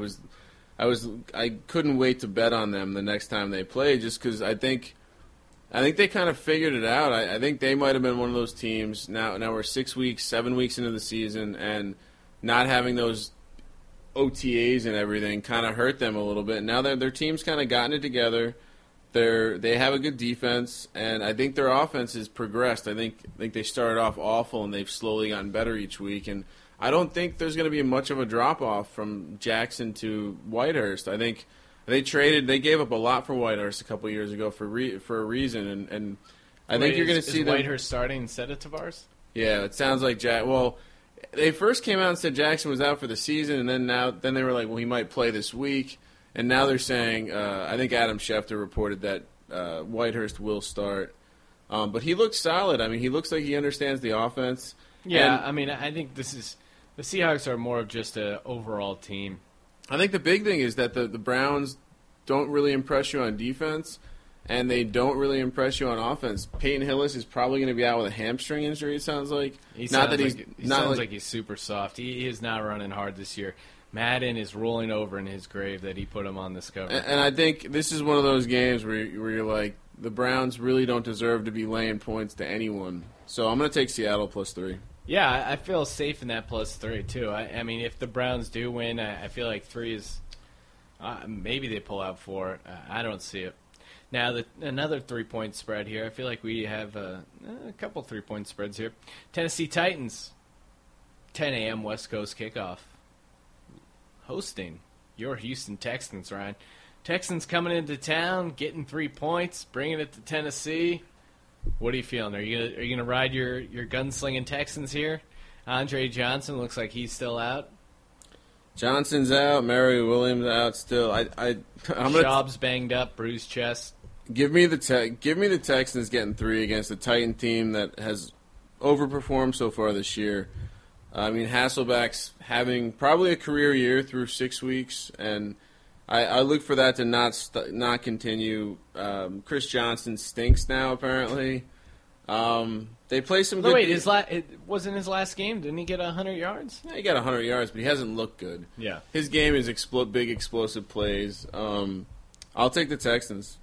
I couldn't wait to bet on them the next time they play, just because I think they kind of figured it out. I think they might have been one of those teams. Now we're 6 weeks, 7 weeks into the season, and not having those OTAs and everything kind of hurt them a little bit. Now their team's kind of gotten it together. They have a good defense, and I think their offense has progressed. I think they started off awful, and they've slowly gotten better each week. And I don't think there's going to be much of a drop-off from Jackson to Whitehurst. I think they gave up a lot for Whitehurst a couple of years ago for a reason, and I think you're going to see them. Whitehurst starting instead of Tavares? Yeah, it sounds like Well, they first came out and said Jackson was out for the season, and then they were like, well, he might play this week. And now they're saying, I think Adam Schefter reported that Whitehurst will start. But he looks solid. I mean, he looks like he understands the offense. Yeah, And I mean, I think the Seahawks are more of just an overall team. I think the big thing is that the Browns don't really impress you on defense, and they don't really impress you on offense. Peyton Hillis is probably going to be out with a hamstring injury, it sounds like. He sounds like he's super soft. He is not running hard this year. Madden is rolling over in his grave that he put him on this cover. And I think this is one of those games where you're like, the Browns really don't deserve to be laying points to anyone. So I'm going to take Seattle +3. Yeah, I feel safe in that +3, too. I mean, if the Browns do win, I feel like 3 is maybe they pull out 4. I don't see it. Now, another 3-point spread here. I feel like we have a couple 3-point spreads here. Tennessee Titans, 10 a.m. West Coast kickoff. Hosting your Houston Texans, Ryan. Texans coming into town, getting 3 points, bringing it to Tennessee. What are you feeling? Are you gonna ride your gunslinging Texans here? Andre Johnson looks like he's still out. Johnson's out. Mary Williams out still. I'm gonna Schaub's banged up, bruised chest. give me the Texans getting 3 against a Titan team that has overperformed so far this year. I mean, Hasselbeck's having probably a career year through 6 weeks, and I look for that to not continue. Chris Johnson stinks now, apparently. They play some good. Wait, it wasn't his last game. Didn't he get 100 yards? Yeah, he got 100 yards, but he hasn't looked good. Yeah. His game is big, explosive plays. I'll take the Texans.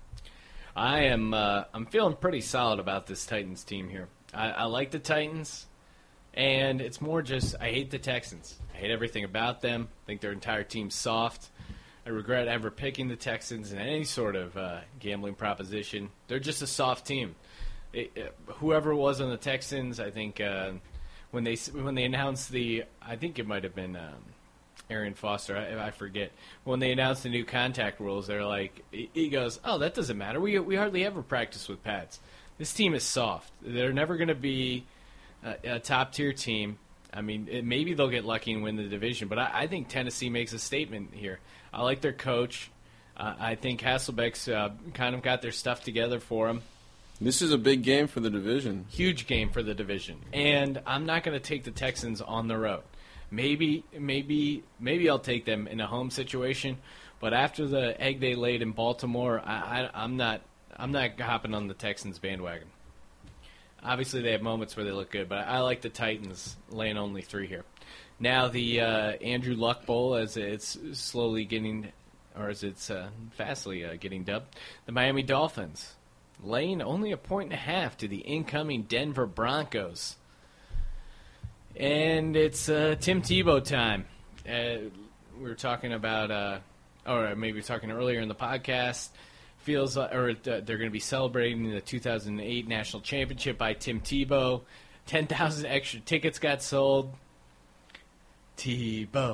I'm feeling pretty solid about this Titans team here. I like the Titans. And it's more just, I hate the Texans. I hate everything about them. I think their entire team's soft. I regret ever picking the Texans in any sort of gambling proposition. They're just a soft team. Whoever was on the Texans, I think when they announced I think it might have been Arian Foster, I forget. When they announced the new contact rules, they're like, he goes, oh, that doesn't matter. We hardly ever practice with pads. This team is soft. They're never going to be a top-tier team. I mean, maybe they'll get lucky and win the division, but I think Tennessee makes a statement here. I like their coach. I think Hasselbeck's kind of got their stuff together for him. This is a big game for the division. Huge game for the division. And I'm not going to take the Texans on the road. Maybe I'll take them in a home situation, but after the egg they laid in Baltimore, I'm not hopping on the Texans bandwagon. Obviously, they have moments where they look good, but I like the Titans laying only 3 here. Now, the Andrew Luck Bowl, as it's slowly getting, or as it's fastly getting dubbed, the Miami Dolphins laying only 1.5 to the incoming Denver Broncos. And it's Tim Tebow time. We were talking about, or maybe we were talking earlier in the podcast. Feels they're going to be celebrating the 2008 national championship by Tim Tebow. 10,000 extra tickets got sold. Tebow.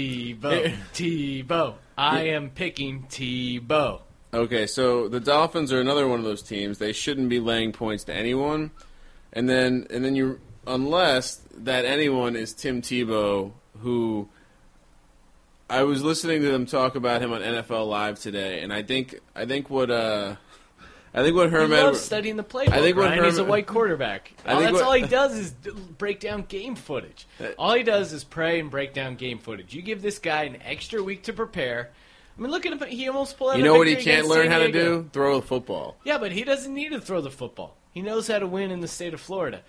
I am picking Tebow. Okay, so the Dolphins are another one of those teams. They shouldn't be laying points to anyone, and then you, unless that anyone is Tim Tebow, who. I was listening to them talk about him on NFL Live today, and I think what Herm He loves studying the playbook. Ryan. He's a white quarterback. That's all he does is break down game footage. All he does is pray and break down game footage. You give this guy an extra week to prepare. I mean, look at him. He almost pulled out. You know what he can't learn how to do? Throw the football. Yeah, but he doesn't need to throw the football. He knows how to win in the state of Florida.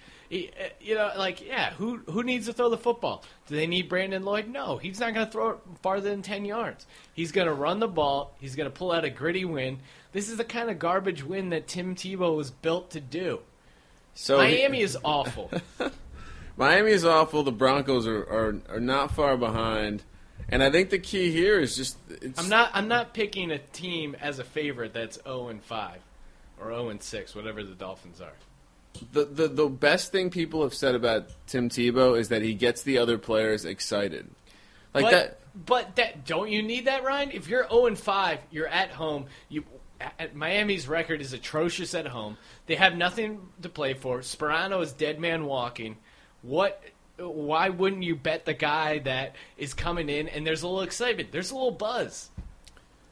Who needs to throw the football? Do they need Brandon Lloyd? No, he's not going to throw it farther than 10 yards. He's going to run the ball. He's going to pull out a gritty win. This is the kind of garbage win that Tim Tebow was built to do. So Miami is awful. Miami is awful. The Broncos are not far behind. And I think the key here is just I'm not picking a team as a favorite that's 0-5 or 0-6, whatever the Dolphins are. The best thing people have said about Tim Tebow is that he gets the other players excited. But don't you need that, Ryan? If you're 0-5, you're at home. Miami's record is atrocious at home. They have nothing to play for. Sperano is dead man walking. Why wouldn't you bet the guy that is coming in and there's a little excitement? There's a little buzz.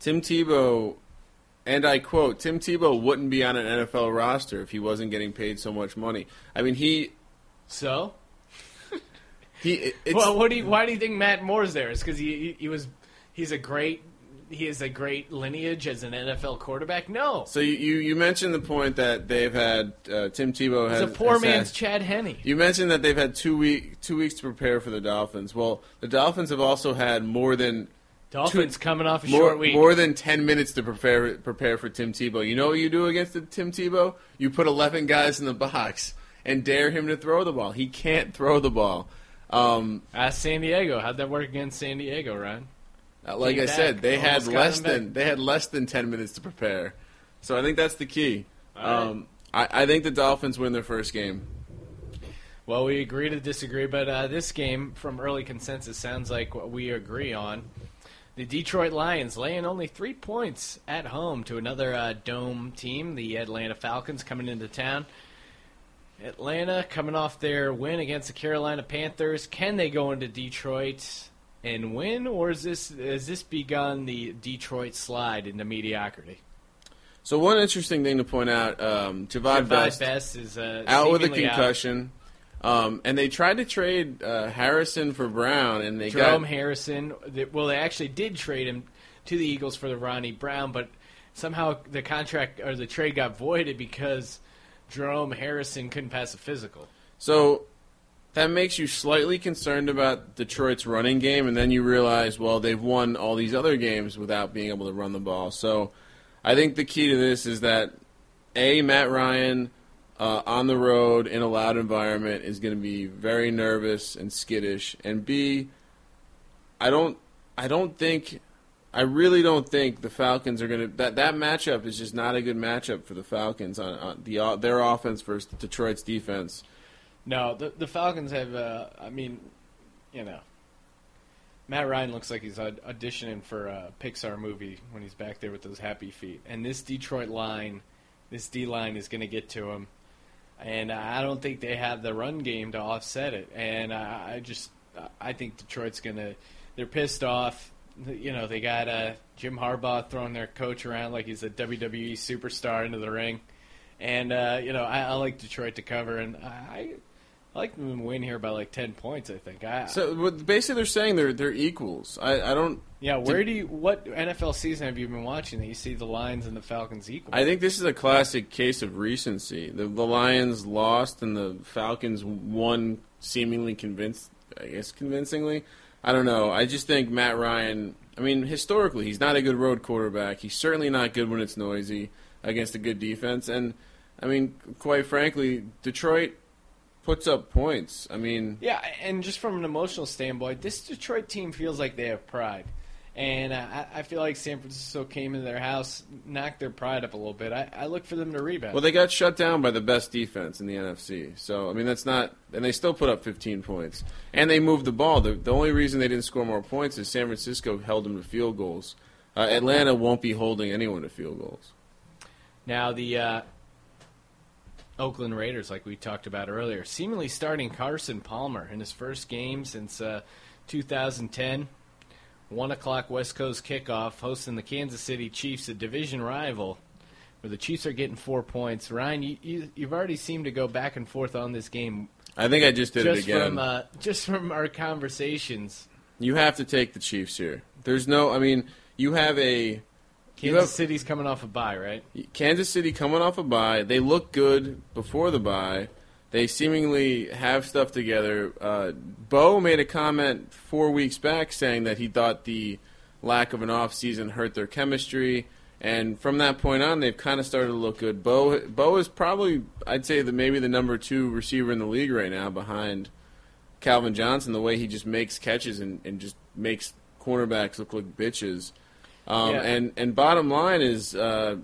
Tim Tebow, and I quote, Tim Tebow wouldn't be on an NFL roster if he wasn't getting paid so much money. I mean, So? it's, Well, why do you think Matt Moore's there? Is because he has a great lineage as an NFL quarterback? No. So you mentioned the point that they've had Tim Tebow has He's a poor has man's had, Chad Henne. You mentioned that they've had 2 weeks to prepare for the Dolphins. Well, the Dolphins have also had more than Dolphins coming off a short week. More than 10 minutes to prepare for Tim Tebow. You know what you do against Tim Tebow? You put 11 guys in the box and dare him to throw the ball. He can't throw the ball. Ask San Diego. How'd that work against San Diego, Ryan? Like I said, they had less than 10 minutes to prepare. So I think that's the key. Right. I think the Dolphins win their first game. Well, we agree to disagree, but this game, from early consensus, sounds like what we agree on. The Detroit Lions laying only 3 points at home to another dome team, the Atlanta Falcons, coming into town. Atlanta coming off their win against the Carolina Panthers. Can they go into Detroit and win, or has this begun the Detroit slide into mediocrity? So one interesting thing to point out, Javad Best is out with a concussion. And they tried to trade Harrison for Brown, and they Jerome got Harrison. They actually did trade him to the Eagles for the Ronnie Brown, but somehow the contract or the trade got voided because Jerome Harrison couldn't pass a physical. So that makes you slightly concerned about Detroit's running game, and then you realize, well, they've won all these other games without being able to run the ball. So I think the key to this is that, A, Matt Ryan on the road in a loud environment is going to be very nervous and skittish, and B, I really don't think the Falcons are going to. That matchup is just not a good matchup for the Falcons on their offense versus Detroit's defense. No, the Falcons have. Matt Ryan looks like he's auditioning for a Pixar movie when he's back there with those happy feet. And this Detroit line, this D line is going to get to him. And I don't think they have the run game to offset it. And I think Detroit's going to. They're pissed off. They got Jim Harbaugh throwing their coach around like he's a WWE superstar into the ring. And, I like Detroit to cover. And I like them to win here by like 10 points, I think. So basically they're saying they're equals. I don't. Yeah, what NFL season have you been watching that you see the Lions and the Falcons equal? I think this is a classic case of recency. The Lions lost and the Falcons won seemingly convincingly. I don't know. I just think Matt Ryan, historically, he's not a good road quarterback. He's certainly not good when it's noisy against a good defense. And, quite frankly, Detroit puts up points. Yeah, and just from an emotional standpoint, this Detroit team feels like they have pride. And I feel like San Francisco came into their house, knocked their pride up a little bit. I look for them to rebound. Well, they got shut down by the best defense in the NFC. So, that's not – and they still put up 15 points. And they moved the ball. The only reason they didn't score more points is San Francisco held them to field goals. Atlanta won't be holding anyone to field goals. Now, the Oakland Raiders, like we talked about earlier, seemingly starting Carson Palmer in his first game since 2010. 1 o'clock West Coast kickoff, hosting the Kansas City Chiefs, a division rival, where the Chiefs are getting 4 points. Ryan, you've already seemed to go back and forth on this game. I think I just did it again. Just from our conversations. You have to take the Chiefs here. There's no, you have a... Kansas City's coming off a bye, right? Kansas City coming off a bye. They look good before the bye. They seemingly have stuff together. Bo made a comment 4 weeks back saying that he thought the lack of an offseason hurt their chemistry. And from that point on, they've kind of started to look good. Bo is probably, I'd say, maybe the number 2 receiver in the league right now behind Calvin Johnson, the way he just makes catches and just makes cornerbacks look like bitches. And bottom line is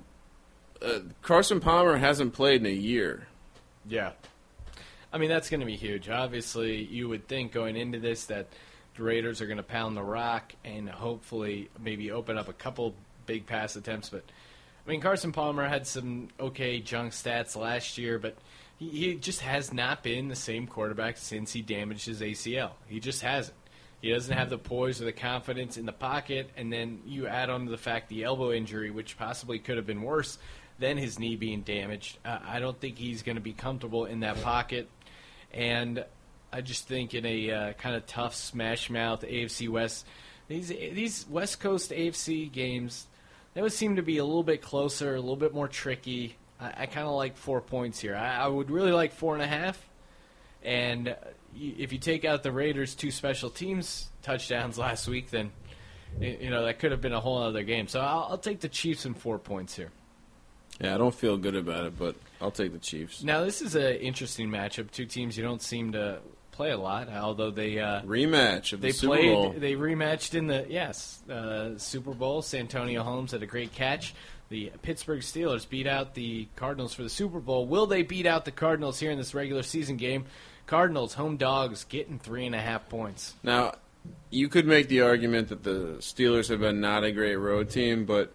Carson Palmer hasn't played in a year. Yeah. That's going to be huge. Obviously, you would think going into this that the Raiders are going to pound the rock and hopefully maybe open up a couple big pass attempts. But, Carson Palmer had some okay junk stats last year, but he just has not been the same quarterback since he damaged his ACL. He just hasn't. He doesn't have the poise or the confidence in the pocket, and then you add on to the fact the elbow injury, which possibly could have been worse than his knee being damaged. I don't think he's going to be comfortable in that pocket, and I just think in a kind of tough smash mouth AFC West, these West Coast AFC games, they would seem to be a little bit closer, a little bit more tricky. I kind of like 4 points here. I would really like 4.5, and if you take out the Raiders' 2 special teams touchdowns last week, then that could have been a whole other game. So I'll take the Chiefs in 4 points here. Yeah, I don't feel good about it, but I'll take the Chiefs. Now, this is an interesting matchup. 2 teams you don't seem to play a lot, although they rematch of the Super Bowl. They rematched in the Super Bowl. Santonio Holmes had a great catch. The Pittsburgh Steelers beat out the Cardinals for the Super Bowl. Will they beat out the Cardinals here in this regular season game? Cardinals, home dogs, getting 3.5 points. Now, you could make the argument that the Steelers have been not a great road team, but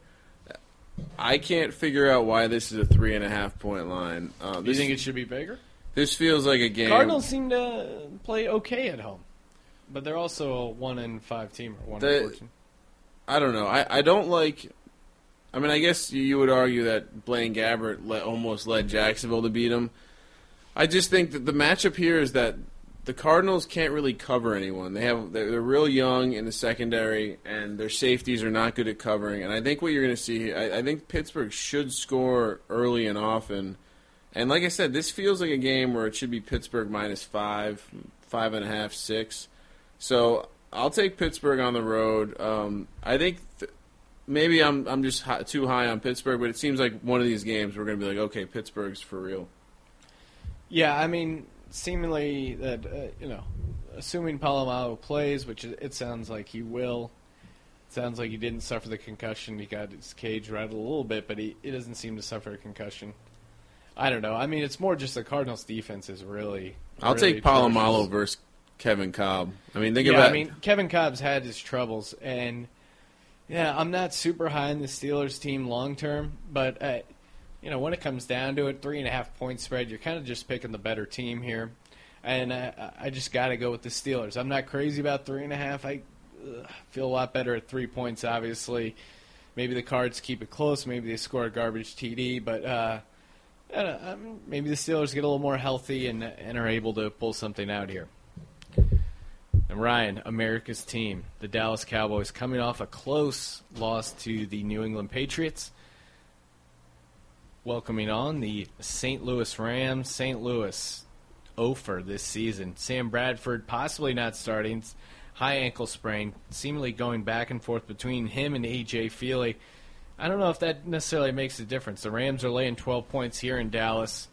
I can't figure out why this is a 3.5 point line. Do you think it should be bigger? This feels like a game. Cardinals seem to play okay at home, but they're also a 1-5 team or 1-4 team. I don't know. I don't like. I mean, I guess you would argue that Blaine Gabbert almost led Jacksonville to beat him. I just think that the matchup here is that the Cardinals can't really cover anyone. They're real young in the secondary, and their safeties are not good at covering. And I think what you're going to see, I think Pittsburgh should score early and often. And like I said, this feels like a game where it should be Pittsburgh -5, 5.5, 6. So I'll take Pittsburgh on the road. I think maybe I'm just too high on Pittsburgh, but it seems like one of these games we're going to be like, okay, Pittsburgh's for real. Yeah, I mean, seemingly that, assuming Polamalu plays, which it sounds like he will, it sounds like he didn't suffer the concussion. He got his cage rattled a little bit, but he doesn't seem to suffer a concussion. I don't know. I mean, it's more just the Cardinals' defense is really I'll take Polamalu versus Kevin Cobb. I mean, think about. I mean, Kevin Cobb's had his troubles, and I'm not super high in the Steelers team long term, but when it comes down to it, 3.5 point spread, you're kind of just picking the better team here, and I just got to go with the Steelers. I'm not crazy about 3.5. I feel a lot better at 3 points. Obviously, maybe the Cards keep it close. Maybe they score a garbage TD, but. Maybe the Steelers get a little more healthy and are able to pull something out here. And Ryan, America's team, the Dallas Cowboys, coming off a close loss to the New England Patriots, welcoming on the St. Louis Rams. St. Louis 0 this season. Sam Bradford possibly not starting, high ankle sprain, seemingly going back and forth between him and A.J. Feely. I don't know if that necessarily makes a difference. The Rams are laying 12 points here in Dallas.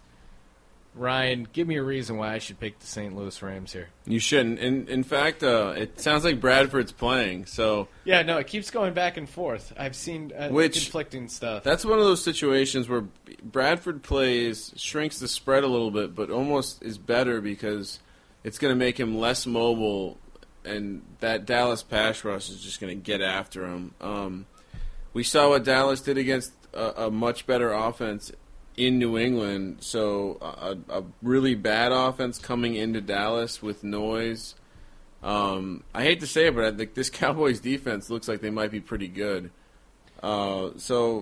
Ryan, give me a reason why I should pick the St. Louis Rams here. You shouldn't. In fact, it sounds like Bradford's playing. So yeah, no, it keeps going back and forth. I've seen conflicting stuff. That's one of those situations where Bradford plays, shrinks the spread a little bit, but almost is better because it's going to make him less mobile, and that Dallas pass rush is just going to get after him. We saw what Dallas did against a much better offense in New England. So a really bad offense coming into Dallas with noise. I hate to say it, but I think this Cowboys defense looks like they might be pretty good. And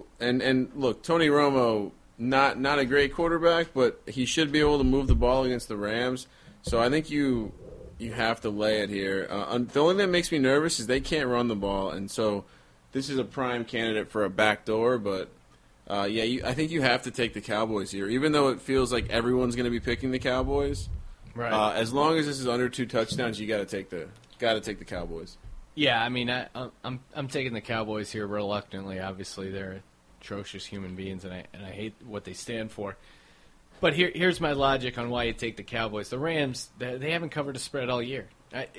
look, Tony Romo, not a great quarterback, but he should be able to move the ball against the Rams. So I think you have to lay it here. The only thing that makes me nervous is they can't run the ball, and so this is a prime candidate for a backdoor, but I think you have to take the Cowboys here, even though it feels like everyone's going to be picking the Cowboys. Right. As long as this is under 2 touchdowns, you got to take the Cowboys. Yeah, I mean, I'm taking the Cowboys here reluctantly. Obviously, they're atrocious human beings, and I hate what they stand for. But here's my logic on why you take the Cowboys. The Rams, they haven't covered a spread all year.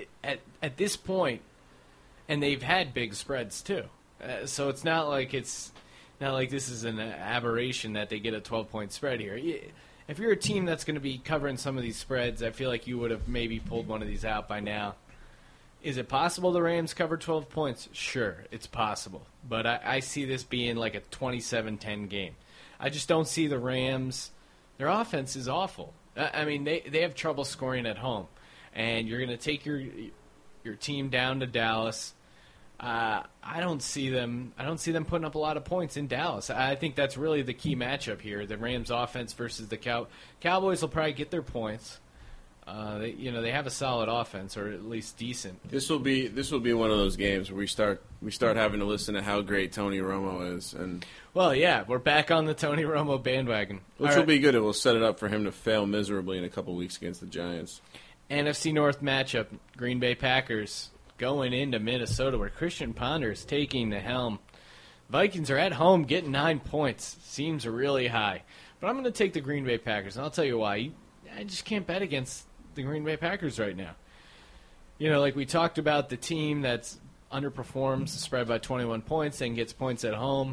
At this point, and they've had big spreads too. So it's not like this is an aberration that they get a 12-point spread here. If you're a team that's going to be covering some of these spreads, I feel like you would have maybe pulled one of these out by now. Is it possible the Rams cover 12 points? Sure, it's possible. But I see this being like a 27-10 game. I just don't see the Rams. Their offense is awful. I mean, they have trouble scoring at home. And you're going to take your your team down to Dallas. I don't see them putting up a lot of points in Dallas. I think that's really the key matchup here: the Rams' offense versus the Cowboys. Will probably get their points. They have a solid offense, or at least decent. This will be one of those games where we start having to listen to how great Tony Romo is, and well, yeah, we're back on the Tony Romo bandwagon, which will be good. It will set it up for him to fail miserably in a couple weeks against the Giants. NFC North matchup: Green Bay Packers going into Minnesota, where Christian Ponder is taking the helm. Vikings are at home, getting 9 points. Seems really high, but I'm going to take the Green Bay Packers, and I'll tell you why. I just can't bet against the Green Bay Packers right now. Like we talked about, the team that's underperforms the spread by 21 points and gets points at home,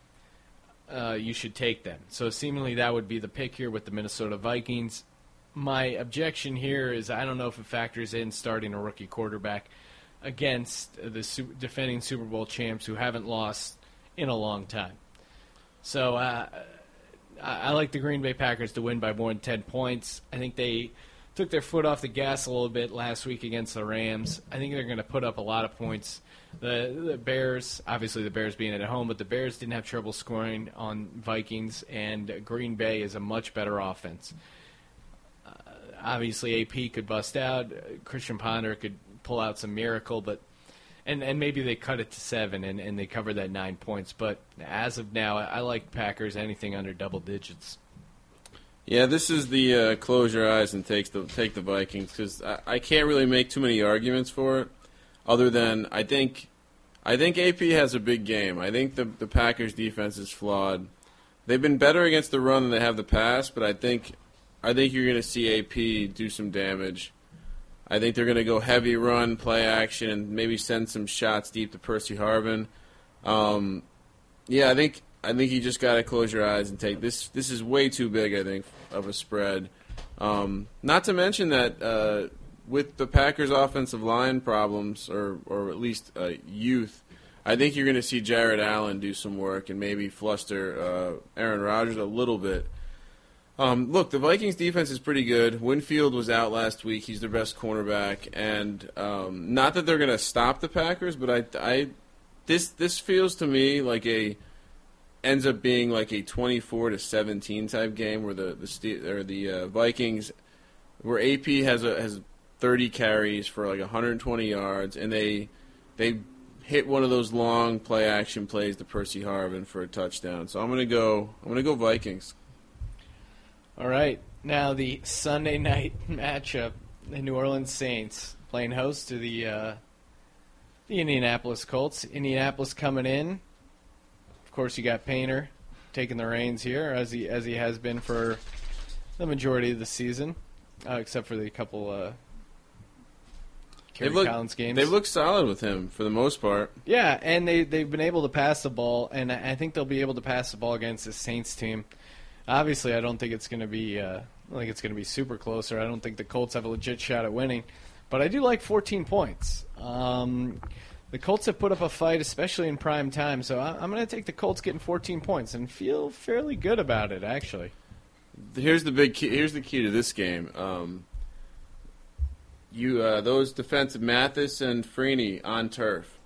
you should take them. So seemingly that would be the pick here with the Minnesota Vikings. My objection here is I don't know if it factors in starting a rookie quarterback against the defending Super Bowl champs who haven't lost in a long time. So I like the Green Bay Packers to win by more than 10 points. I think they took their foot off the gas a little bit last week against the Rams. I think they're going to put up a lot of points. The Bears, obviously the Bears being at home, but the Bears didn't have trouble scoring on Vikings, and Green Bay is a much better offense. Obviously AP could bust out. Christian Ponder could pull out some miracle, but and maybe they cut it to 7 and they cover that 9 points. But as of now, I like Packers anything under double digits. Yeah, this is the close your eyes and take the Vikings, because I can't really make too many arguments for it, other than I think AP has a big game. I think the Packers defense is flawed. They've been better against the run than they have the pass, but I think you're going to see AP do some damage. I think they're going to go heavy run, play action, and maybe send some shots deep to Percy Harvin. I think you just got to close your eyes and take this. This is way too big, I think, of a spread. Not to mention that with the Packers' offensive line problems, or at least youth, I think you're going to see Jared Allen do some work and maybe fluster Aaron Rodgers a little bit. Look, the Vikings' defense is pretty good. Winfield was out last week. He's their best cornerback. And not that they're going to stop the Packers, but this feels to me like ends up being like a 24-17 type game where the Vikings, where AP has 30 carries for like 120 yards, and they hit one of those long play action plays to Percy Harvin for a touchdown. So I'm gonna go Vikings. All right, now the Sunday night matchup: the New Orleans Saints playing host to the Indianapolis Colts. Indianapolis coming in. Of course, you got Painter taking the reins here, as he has been for the majority of the season, except for the couple Kerry Collins games. They've looked solid with him for the most part. Yeah, and they've been able to pass the ball, and I think they'll be able to pass the ball against the Saints team. Obviously, I don't think it's going to be super close, or I don't think the Colts have a legit shot at winning. But I do like 14 points. The Colts have put up a fight, especially in prime time, so I'm going to take the Colts getting 14 points and feel fairly good about it, actually. Here's the big key. Here's the key to this game. Those defensive Mathis and Freeney on turf.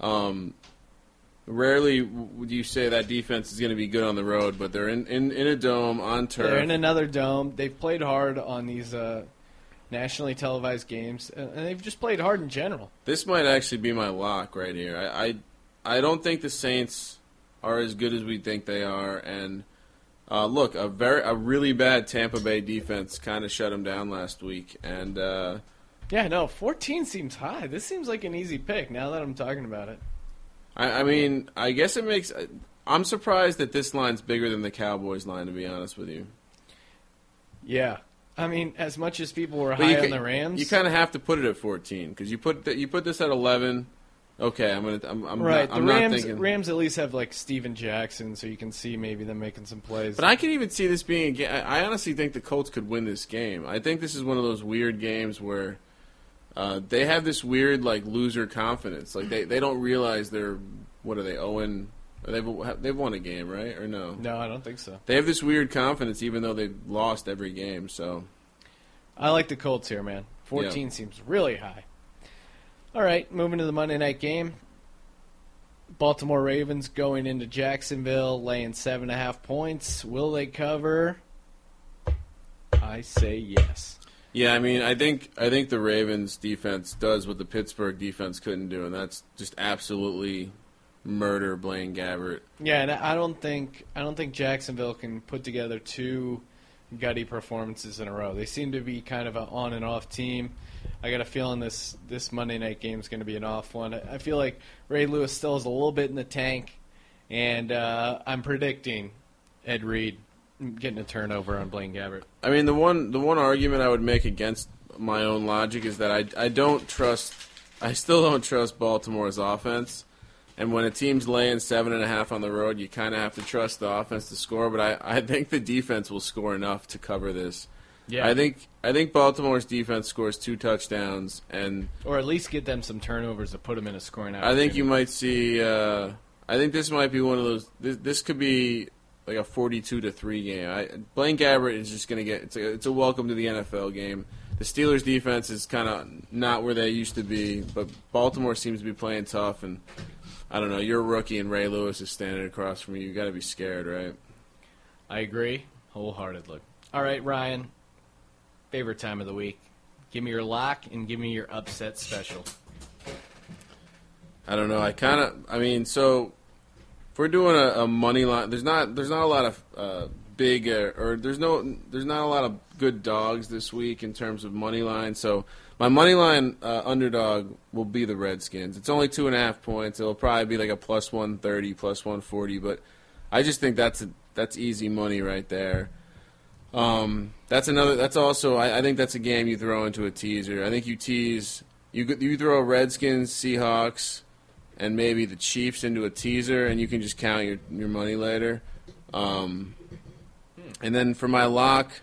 Rarely would you say that defense is going to be good on the road, but they're in a dome on turf. They're in another dome. They've played hard on these nationally televised games, and they've just played hard in general. This might actually be my lock right here. I don't think the Saints are as good as we think they are, and look, a really bad Tampa Bay defense kind of shut them down last week, and 14 seems high. This seems like an easy pick now that I'm talking about it. I mean, I guess it makes. I'm surprised that this line's bigger than the Cowboys line, to be honest with you. Yeah, I mean, as much as people were high on the Rams, you kind of have to put it at 14 because you put this at 11. Okay, I'm right. I'm the not thinking. Rams at least have like Steven Jackson, so you can see maybe them making some plays. But I can even see this being a game. I honestly think the Colts could win this game. I think this is one of those weird games where they have this weird like loser confidence. Like they don't realize they're what are they 0-? They've won a game, right? Or no? No, I don't think so. They have this weird confidence even though they've lost every game. So I like the Colts here, man. 14 seems really high. All right, moving to the Monday night game. Baltimore Ravens going into Jacksonville, laying 7.5 points. Will they cover? I say yes. Yeah, I mean, I think the Ravens defense does what the Pittsburgh defense couldn't do, and that's just absolutely murder Blaine Gabbert. Yeah, and I don't think Jacksonville can put together two gutty performances in a row. They seem to be kind of an on and off team. I got a feeling this Monday night game is going to be an off one. I feel like Ray Lewis still has a little bit in the tank, and I'm predicting Ed Reed getting a turnover on Blaine Gabbert. I mean, the one argument I would make against my own logic is that I still don't trust Baltimore's offense. And when a team's laying 7.5 on the road, you kind of have to trust the offense to score. But I think the defense will score enough to cover this. Yeah, I think Baltimore's defense scores 2 touchdowns, or at least get them some turnovers to put them in a scoring opportunity. I think you might see. I think this might be one of those. This could be like a 42-3 game. Blaine Gabbert is just going to get. It's a welcome to the NFL game. The Steelers' defense is kind of not where they used to be, but Baltimore seems to be playing tough. And I don't know. You're a rookie, and Ray Lewis is standing across from you. You got to be scared, right? I agree wholeheartedly. All right, Ryan. Favorite time of the week. Give me your lock and give me your upset special. I don't know. So if we're doing a money line, there's not a lot of big there's not a lot of good dogs this week in terms of money line. So my money line underdog will be the Redskins. It's only 2.5 points. It'll probably be like a plus 130, plus 140, but I just think that's easy money right there. That's also I think that's a game you throw into a teaser. I think you throw Redskins, Seahawks, and maybe the Chiefs into a teaser, and you can just count your money later. And then for my lock,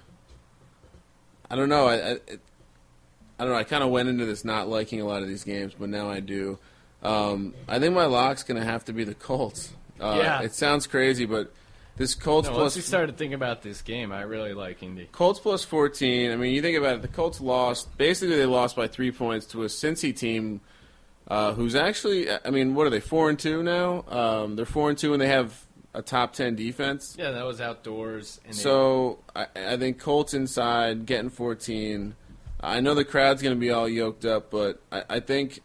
I don't know. I don't know. I kind of went into this not liking a lot of these games, but now I do. I think my lock's going to have to be the Colts. Yeah. It sounds crazy, but this Colts plus... Once we started thinking about this game, I really like Indy. Colts plus 14. I mean, you think about it, the Colts lost. Basically, they lost by 3 points to a Cincy team who's actually... I mean, what are they, 4-2 now? They're 4-2, and they have a top 10 defense. Yeah, that was outdoors. So I think Colts inside, getting 14. I know the crowd's going to be all yoked up, but I think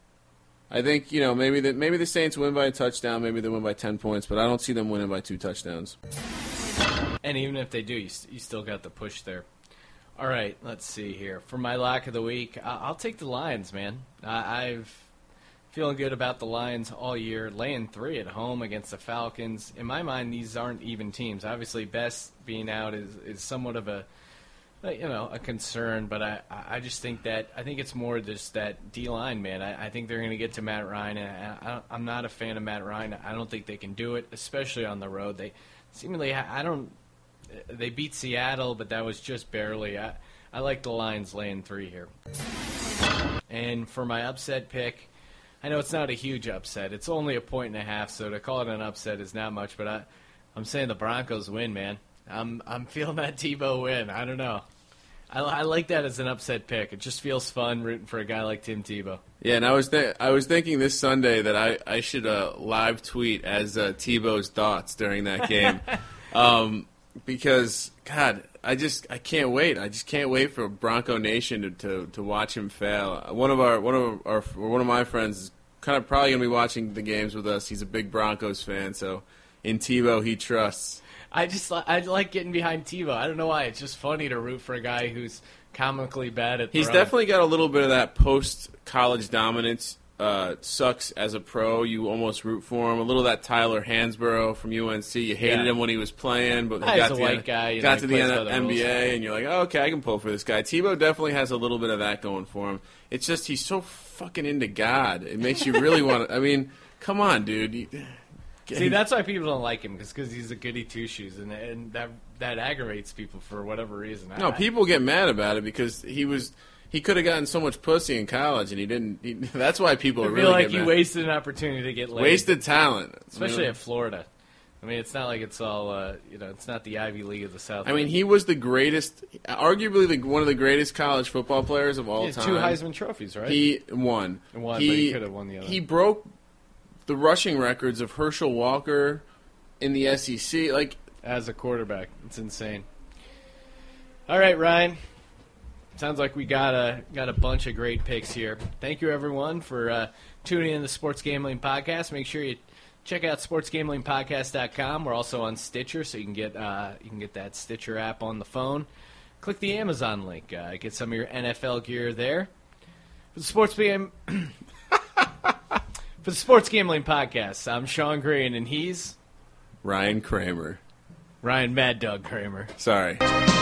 maybe the Saints win by a touchdown, maybe they win by 10 points, but I don't see them winning by 2 touchdowns. And even if they do, you still got the push there. All right, let's see here. For my lock of the week, I'll take the Lions, man. I've feeling good about the Lions all year, laying 3 at home against the Falcons. In my mind, these aren't even teams. Obviously, Best being out is somewhat of a concern, but I just think it's more just that D-line, man. I think they're going to get to Matt Ryan, and I'm not a fan of Matt Ryan. I don't think they can do it, especially on the road. They seemingly, they beat Seattle, but that was just barely. I like the Lions laying 3 here. And for my upset pick, I know it's not a huge upset. It's only 1.5, so to call it an upset is not much, but I'm saying the Broncos win, man. I'm feeling that Tebow win. I don't know. I like that as an upset pick. It just feels fun rooting for a guy like Tim Tebow. Yeah, and I was thinking this Sunday that I should live tweet as Tebow's thoughts during that game, because God, I can't wait. I just can't wait for Bronco Nation to watch him fail. One of my friends is kind of probably gonna be watching the games with us. He's a big Broncos fan, so in Tebow he trusts. I like getting behind Tebow. I don't know why. It's just funny to root for a guy who's comically bad at throwing. He's definitely got a little bit of that post-college dominance. Sucks as a pro. You almost root for him. A little of that Tyler Hansborough from UNC. You hated him when he was playing, but got to the NBA, and you're like, oh, okay, I can pull for this guy. Tebow definitely has a little bit of that going for him. It's just he's so fucking into God. It makes you really want to. I mean, come on, dude. See, that's why people don't like him, because he's a goody two-shoes, and that aggravates people for whatever reason. No, people get mad about it because he could have gotten so much pussy in college, and he didn't. That's why people are really feel like get he mad. Wasted an opportunity to get laid. Wasted talent, especially at Florida. I mean, it's not like it's all, it's not the Ivy League of the South. I mean, he was the greatest, arguably one of the greatest college football players of all time. 2 Heisman trophies, right? He won. But he could have won the other. He broke the rushing records of Herschel Walker in the SEC. Like, as a quarterback, it's insane. All right, Ryan. Sounds like we got a bunch of great picks here. Thank you, everyone, for tuning in to the Sports Gambling Podcast. Make sure you check out sportsgamblingpodcast.com. We're also on Stitcher, so you can get that Stitcher app on the phone. Click the Amazon link. Get some of your NFL gear there. For the Sports Gambling Podcast, I'm Sean Green, and he's Ryan Kramer. Ryan Mad Dog Kramer. Sorry.